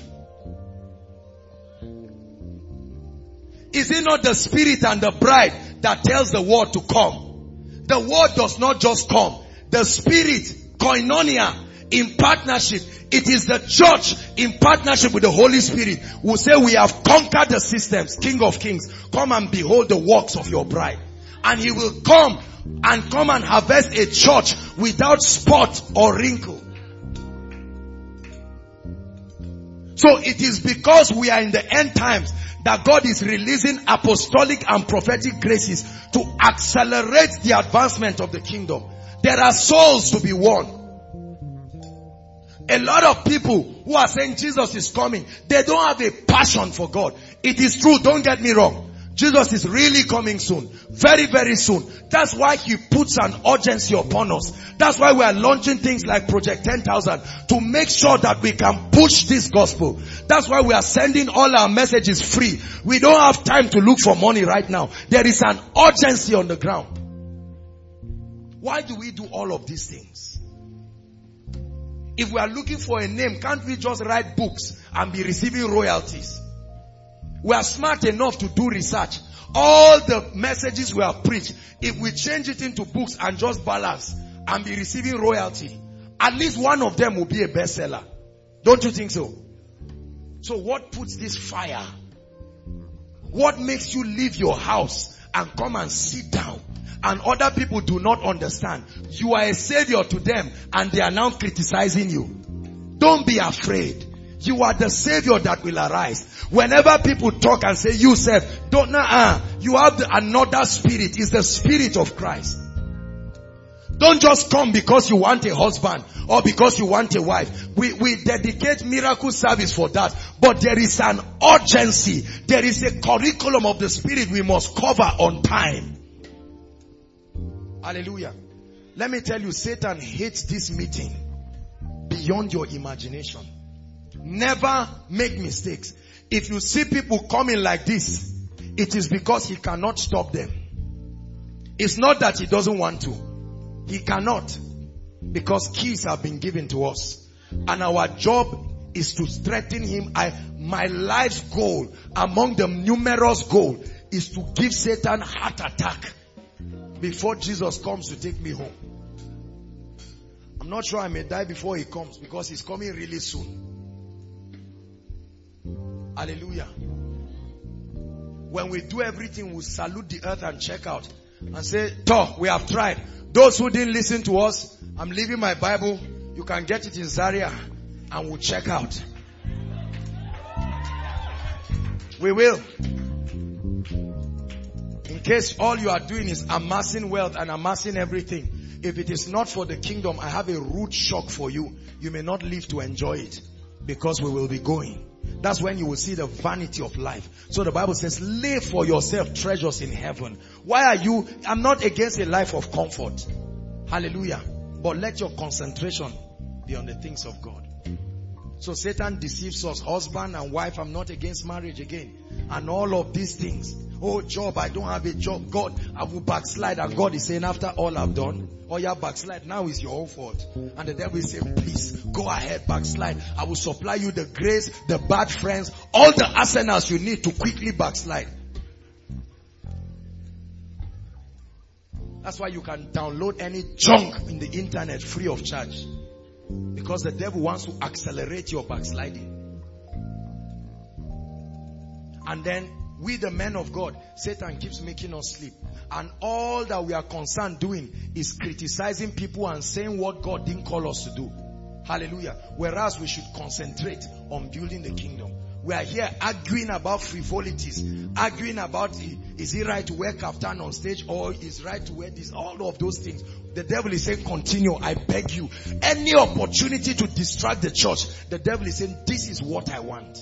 Is it not the Spirit and the bride that tells the word to come? The word does not just come. The Spirit, koinonia, in partnership. It is the church in partnership with the Holy Spirit who say, we have conquered the systems. King of Kings, come and behold the works of your bride. And He will come and harvest a church without spot or wrinkle. So it is because we are in the end times that God is releasing apostolic and prophetic graces to accelerate the advancement of the kingdom. There are souls to be won. A lot of people who are saying Jesus is coming, they don't have a passion for God. It is true, don't get me wrong. Jesus is really coming soon. Very, very soon. That's why He puts an urgency upon us. That's why we are launching things like Project 10,000 to make sure that we can push this gospel. That's why we are sending all our messages free. We don't have time to look for money right now. There is an urgency on the ground. Why do we do all of these things? If we are looking for a name, can't we just write books and be receiving royalties? We are smart enough to do research. All the messages we have preached, if we change it into books and just balance and be receiving royalty, at least one of them will be a bestseller. Don't you think so? So what puts this fire? What makes you leave your house and come and sit down? And other people do not understand. You are a savior to them and they are now criticizing you. Don't be afraid. You are the savior that will arise. Whenever people talk and say, you said, don't know, you have another spirit. It's the Spirit of Christ. Don't just come because you want a husband or because you want a wife. We dedicate miracle service for that. But there is an urgency. There is a curriculum of the Spirit we must cover on time. Hallelujah. Let me tell you, Satan hates this meeting beyond your imagination. Never make mistakes. If you see people coming like this, it is because he cannot stop them. It's not that he doesn't want to. He cannot. Because keys have been given to us. And our job is to strengthen him. My life's goal, among the numerous goals, is to give Satan heart attack before Jesus comes to take me home. I'm not sure I may die before he comes, because he's coming really soon. Hallelujah. When we do everything, we salute the earth and check out and say, we have tried. Those who didn't listen to us, I'm leaving my Bible. You can get it in Zaria and we'll check out. We will. In case all you are doing is amassing wealth and amassing everything, if it is not for the kingdom, I have a rude shock for you. You may not live to enjoy it, because we will be going. That's when you will see the vanity of life. So the Bible says, lay for yourself treasures in heaven. Why are you? I'm not against a life of comfort. Hallelujah. But let your concentration be on the things of God. So Satan deceives us, husband and wife. I'm not against marriage again. And all of these things. Oh, job, I don't have a job. God, I will backslide. And God is saying, after all I've done, you backslide. Now is your own fault. And the devil is saying, please, go ahead, backslide. I will supply you the grace, the bad friends, all the arsenals you need to quickly backslide. That's why you can download any junk in the internet free of charge. Because the devil wants to accelerate your backsliding. And then we, the men of God, Satan keeps making us sleep. And all that we are concerned doing is criticizing people and saying what God didn't call us to do. Hallelujah. Whereas we should concentrate on building the kingdom. We are here arguing about frivolities, arguing about is it right to wear kaftan on stage or is it right to wear this, all of those things. The devil is saying, continue, I beg you. Any opportunity to distract the church, the devil is saying, this is what I want.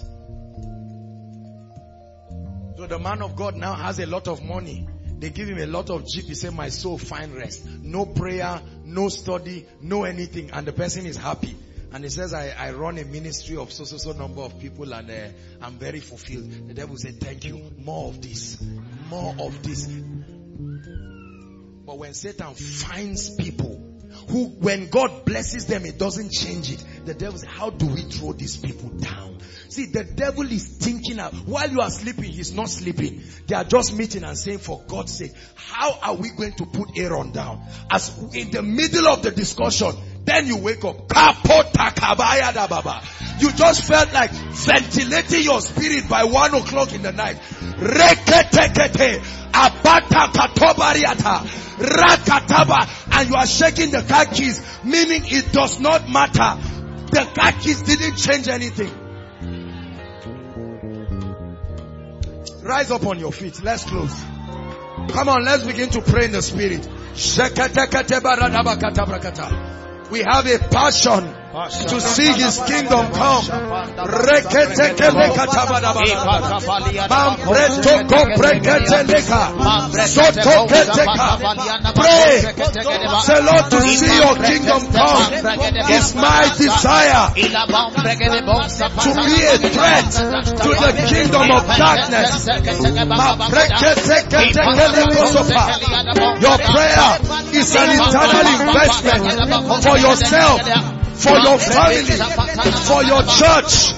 So the man of God now has a lot of money. They give him a lot of jeep. He said, my soul find rest. No prayer, no study, no anything. And the person is happy. And he says, I run a ministry of so number of people and I'm very fulfilled. The devil said, thank you. More of this. More of this. But when Satan finds people who, when God blesses them, it doesn't change it. The devil says, how do we throw these people down? See, the devil is thinking, while you are sleeping, he's not sleeping. They are just meeting and saying, for God's sake, how are we going to put Aaron down? As in the middle of the discussion, then you wake up. You just felt like ventilating your spirit by 1 o'clock in the night. And you are shaking the car keys, meaning it does not matter. The car keys didn't change anything. Rise up on your feet. Let's close. Come on, let's begin to pray in the spirit. We have a passion to see his kingdom come. Pray. Say, Lord, to see your kingdom come is my desire. To be a threat to the kingdom of darkness. Your prayer is an eternal investment for yourself, for your family, for your church.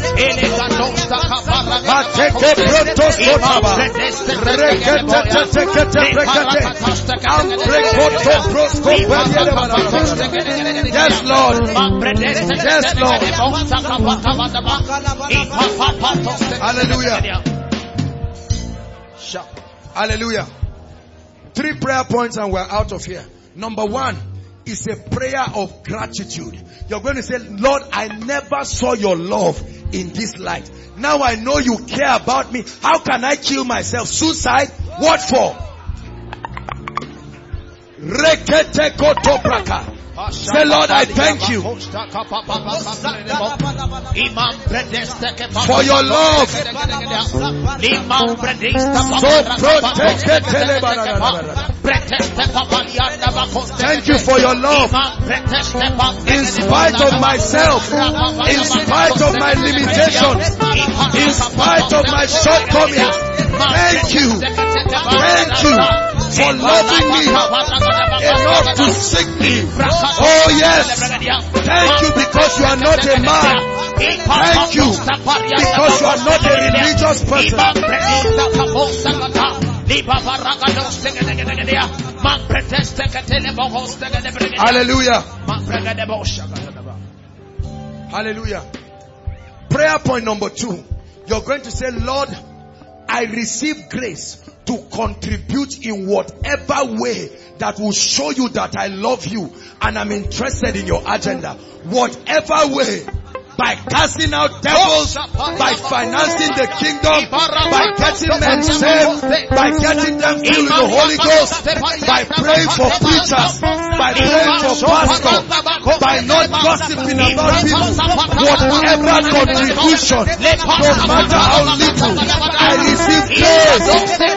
Yes, Lord. Yes, Lord. Hallelujah. Hallelujah. 3 prayer points and we're out of here. Number 1 is a prayer of gratitude. You're going to say, Lord, I never saw your love in this light. Now I know you care about me. How can I kill myself? Suicide? What for? Rekete kotobraka. Say, Lord, I thank you for your love. So protected. Thank you for your love. In spite of myself, in spite of my limitations, in spite of my shortcomings, thank you. Thank you for loving me enough to seek me. Oh yes. Thank you because you are not a man. Thank you because you are not a religious person. Hallelujah. Hallelujah. Prayer point number 2. You're going to say, Lord, I receive grace to contribute in whatever way that will show you that I love you and I'm interested in your agenda. Whatever way. By casting out devils, by financing the kingdom, by getting men saved, by getting them filled with the Holy Ghost, by praying for preachers, by praying for pastors, by not gossiping about people. Whatever contribution, no matter how little, I receive grace,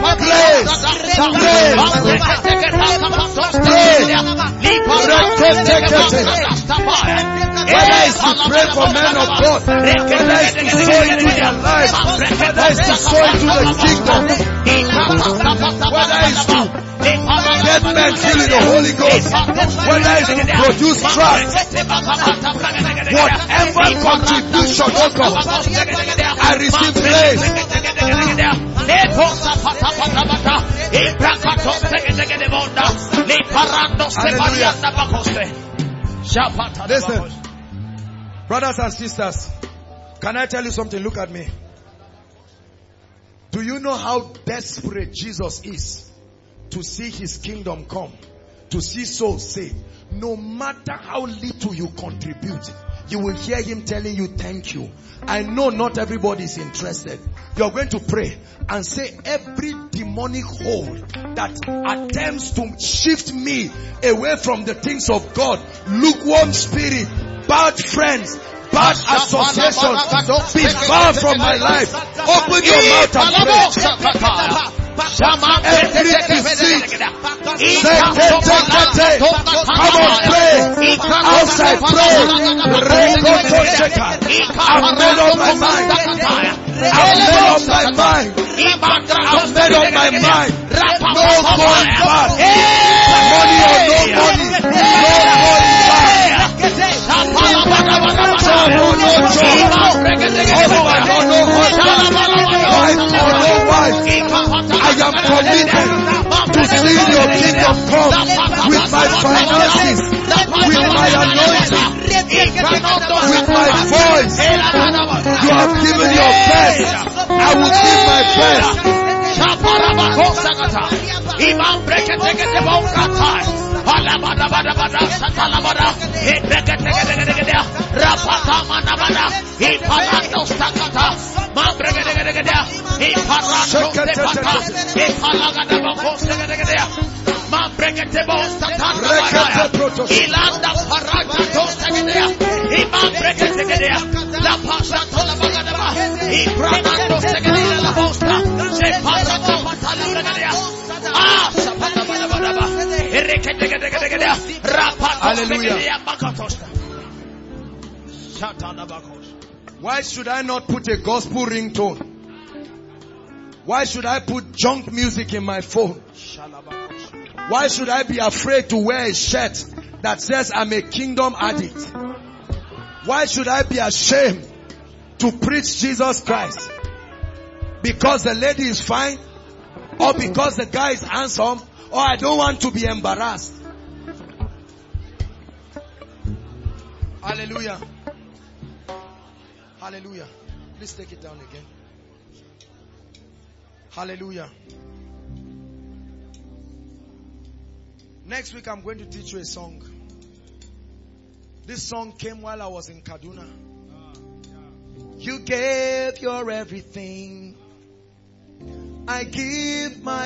Whether it's to pray for men of God, whether it's to sow into their lives, whether it's to sow into the kingdom, whether it's to get men filled in the Holy Ghost, whether it's to produce trust, whatever contribution, oh God, I receive grace. Listen, brothers and sisters, can I tell you something? Look at me. Do you know how desperate Jesus is to see his kingdom come, to see souls saved? No matter how little you contribute, you will hear him telling you thank you. I know not everybody is interested. You're going to pray and say, every demonic hold that attempts to shift me away from the things of God, lukewarm spirit, bad friends, bad associations, be far from my life. Open your mouth and pray. Every deceit, come on, pray. Outside, pray. I'm made up my mind. I'm made up my mind. I'm made up my mind. No going back. Money or no money. No going back. I am committed to see your kingdom come with my finances, with my anointing, with my voice. You have given your best. I will give my best. Hallelujah. Why should I not put a gospel ringtone? Why should I put junk music in my phone? Why should I be afraid to wear a shirt that says I'm a kingdom addict? Why should I be ashamed to preach Jesus Christ? Because the lady is fine? Or because the guy is handsome? Or I don't want to be embarrassed? Hallelujah. Hallelujah. Please take it down again. Hallelujah. Next week I'm going to teach you a song. This song came while I was in Kaduna. You gave your everything. I give my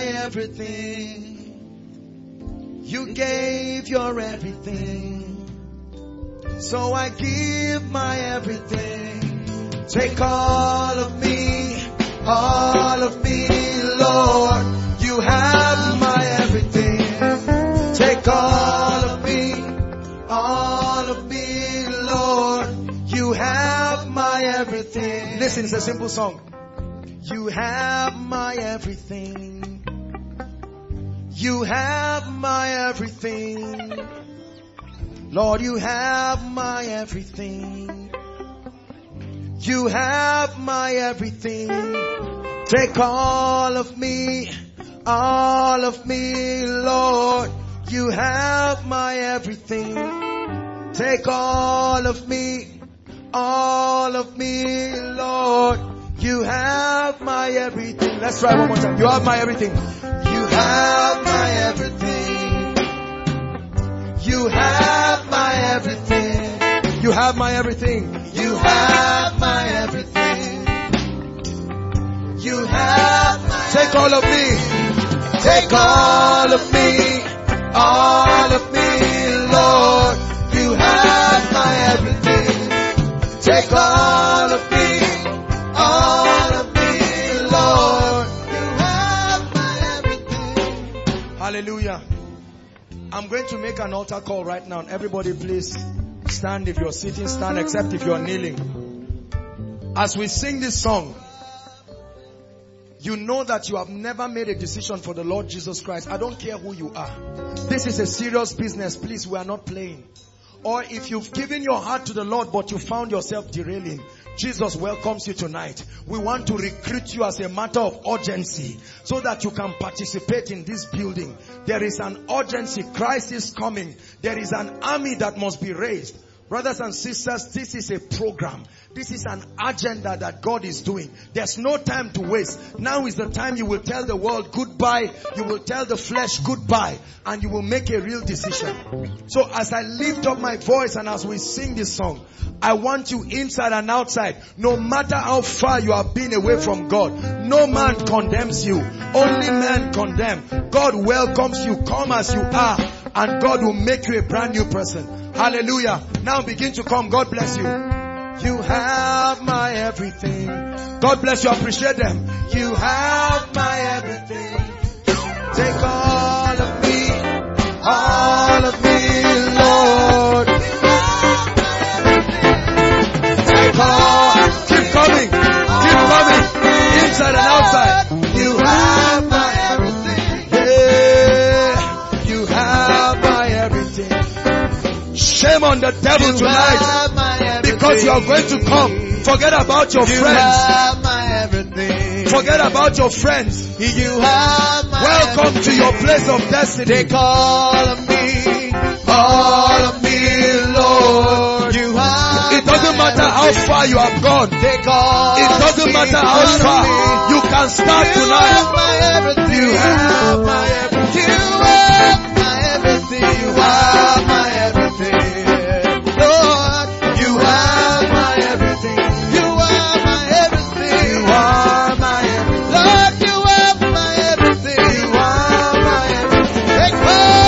everything. You gave your everything. So I give my everything. Take all of me, Lord. You have my everything. Take all of me, Lord. You have my everything. Listen, it's a simple song. You have my everything. You have my everything. Lord, you have my everything. You have my everything. Take all of me, Lord. You have my everything. Take all of me, Lord. You have my everything. Let's try one more time. You have my everything. You have my everything. You have my everything. You have my everything. You have my everything. You have my Take all of me. Take all of me. Lord. You have my everything. Take all of me. Lord. You have my everything. Hallelujah. I'm going to make an altar call right now. Everybody please stand. If you're sitting, stand, except if you're kneeling. As we sing this song, you know that you have never made a decision for the Lord Jesus Christ. I don't care who you are. This is a serious business. Please, we are not playing. Or if you've given your heart to the Lord but you found yourself derailing, Jesus welcomes you tonight. We want to recruit you as a matter of urgency so that you can participate in this building. There is an urgency. Christ is coming. There is an army that must be raised. Brothers and sisters, this is a program. This is an agenda that God is doing. There's no time to waste. Now is the time you will tell the world goodbye. You will tell the flesh goodbye. And you will make a real decision. So as I lift up my voice and as we sing this song, I want you inside and outside. No matter how far you have been away from God, no man condemns you. Only man condemn. God welcomes you. Come as you are. And God will make you a brand new person. Hallelujah. Now begin to come. God bless you. You have my everything. God bless you. Appreciate them. You have my everything. Take all of me. All of me, Lord. Take all. Keep coming. Keep coming. Inside and outside. You have my everything. Yeah. You have my everything. Shame on the devil tonight, because you are going to come. Forget about your friends. Forget about your friends. Welcome to your place of destiny. Take all of me, Lord. It doesn't matter how far you have gone. It doesn't matter how far. You can start tonight. You have my everything. You have my everything. You have my everything. Lord, you have my everything. You are my everything. You are my everything. Lord, you have my everything. You are my everything. Take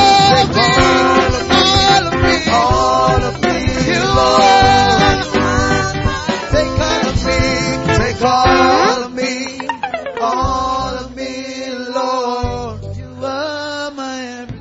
all of me. All of me. You are. Take all of me. Take all of me. All of me, Lord. You are my everything.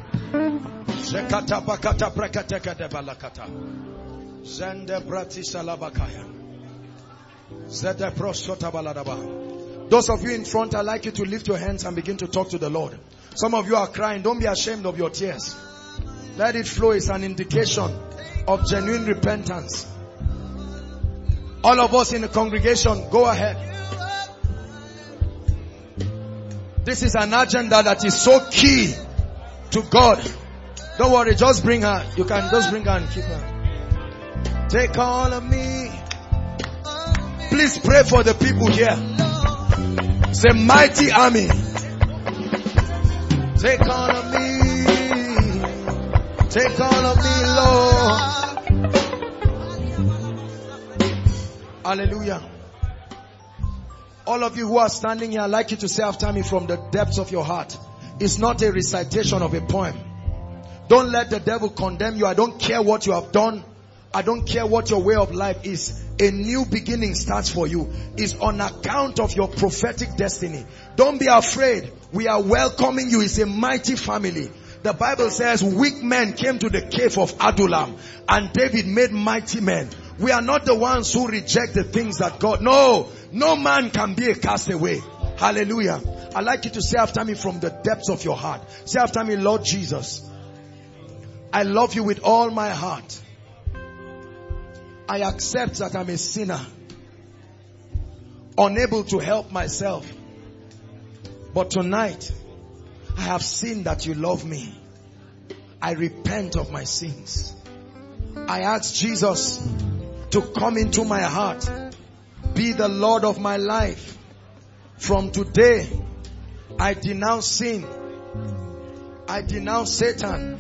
Those of you in front, I'd like you to lift your hands and begin to talk to the Lord. Some of you are crying. Don't be ashamed of your tears. Let it flow. It's an indication of genuine repentance. All of us in the congregation, go ahead. This is an agenda that is so key to God. Don't worry, just bring her. You can just bring her and keep her. Take all of me. Please pray for the people here. It's a mighty army. Take all of me. Take all of me, Lord. Hallelujah. All of you who are standing here, I'd like you to say after me from the depths of your heart. It's not a recitation of a poem. Don't let the devil condemn you. I don't care what you have done. I don't care what your way of life is. A new beginning starts for you. It's on account of your prophetic destiny. Don't be afraid. We are welcoming you. It's a mighty family. The Bible says weak men came to the cave of Adullam and David made mighty men. We are not the ones who reject the things that God... No man can be a castaway. Hallelujah. I'd like you to say after me from the depths of your heart. Say after me, Lord Jesus, I love you with all my heart. I accept that I'm a sinner, unable to help myself. But tonight, I have seen that you love me. I repent of my sins. I ask Jesus to come into my heart, be the Lord of my life. From today, I denounce sin. I denounce Satan.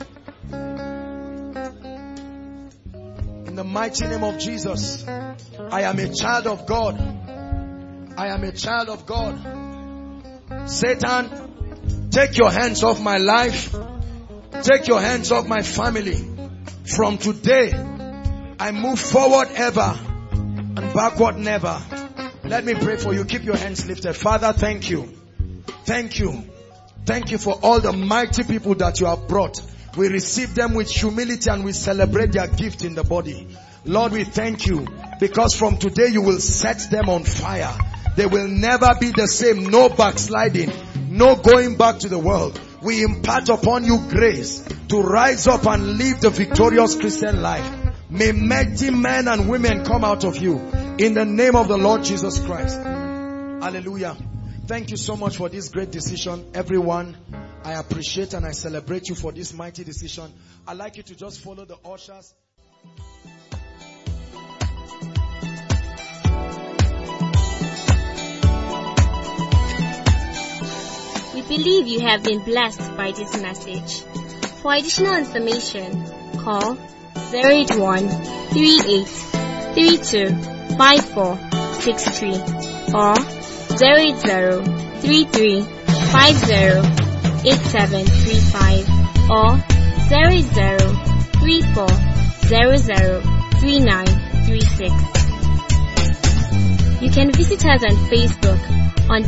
In the mighty name of Jesus, I am a child of God. I am a child of God. Satan, take your hands off my life. Take your hands off my family. From today, I move forward ever and backward never. Let me pray for you. Keep your hands lifted. Father, thank you. Thank you. Thank you for all the mighty people that you have brought. We receive them with humility and we celebrate their gift in the body. Lord, we thank you because from today you will set them on fire. They will never be the same. No backsliding. No going back to the world. We impart upon you grace to rise up and live the victorious Christian life. May mighty men and women come out of you in the name of the Lord Jesus Christ. Hallelujah. Thank you so much for this great decision, everyone. I appreciate and I celebrate you for this mighty decision. I'd like you to just follow the ushers. believe you have been blessed by this message. For additional information, call 081-3832-5463 or 080-3350-8735 or 080-3400-3936. You can visit us on Facebook on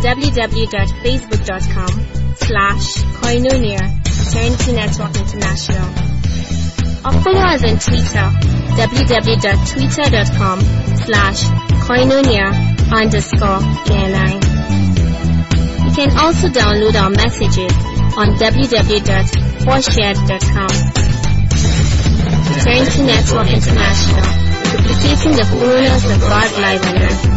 www.facebook.com/Koinonia Eternity Network International, or follow us on Twitter, www.twitter.com/Koinonia_ENI. You can also download our messages on www.4shared.com. Eternity Network International, duplicating the fullness of God's life on earth.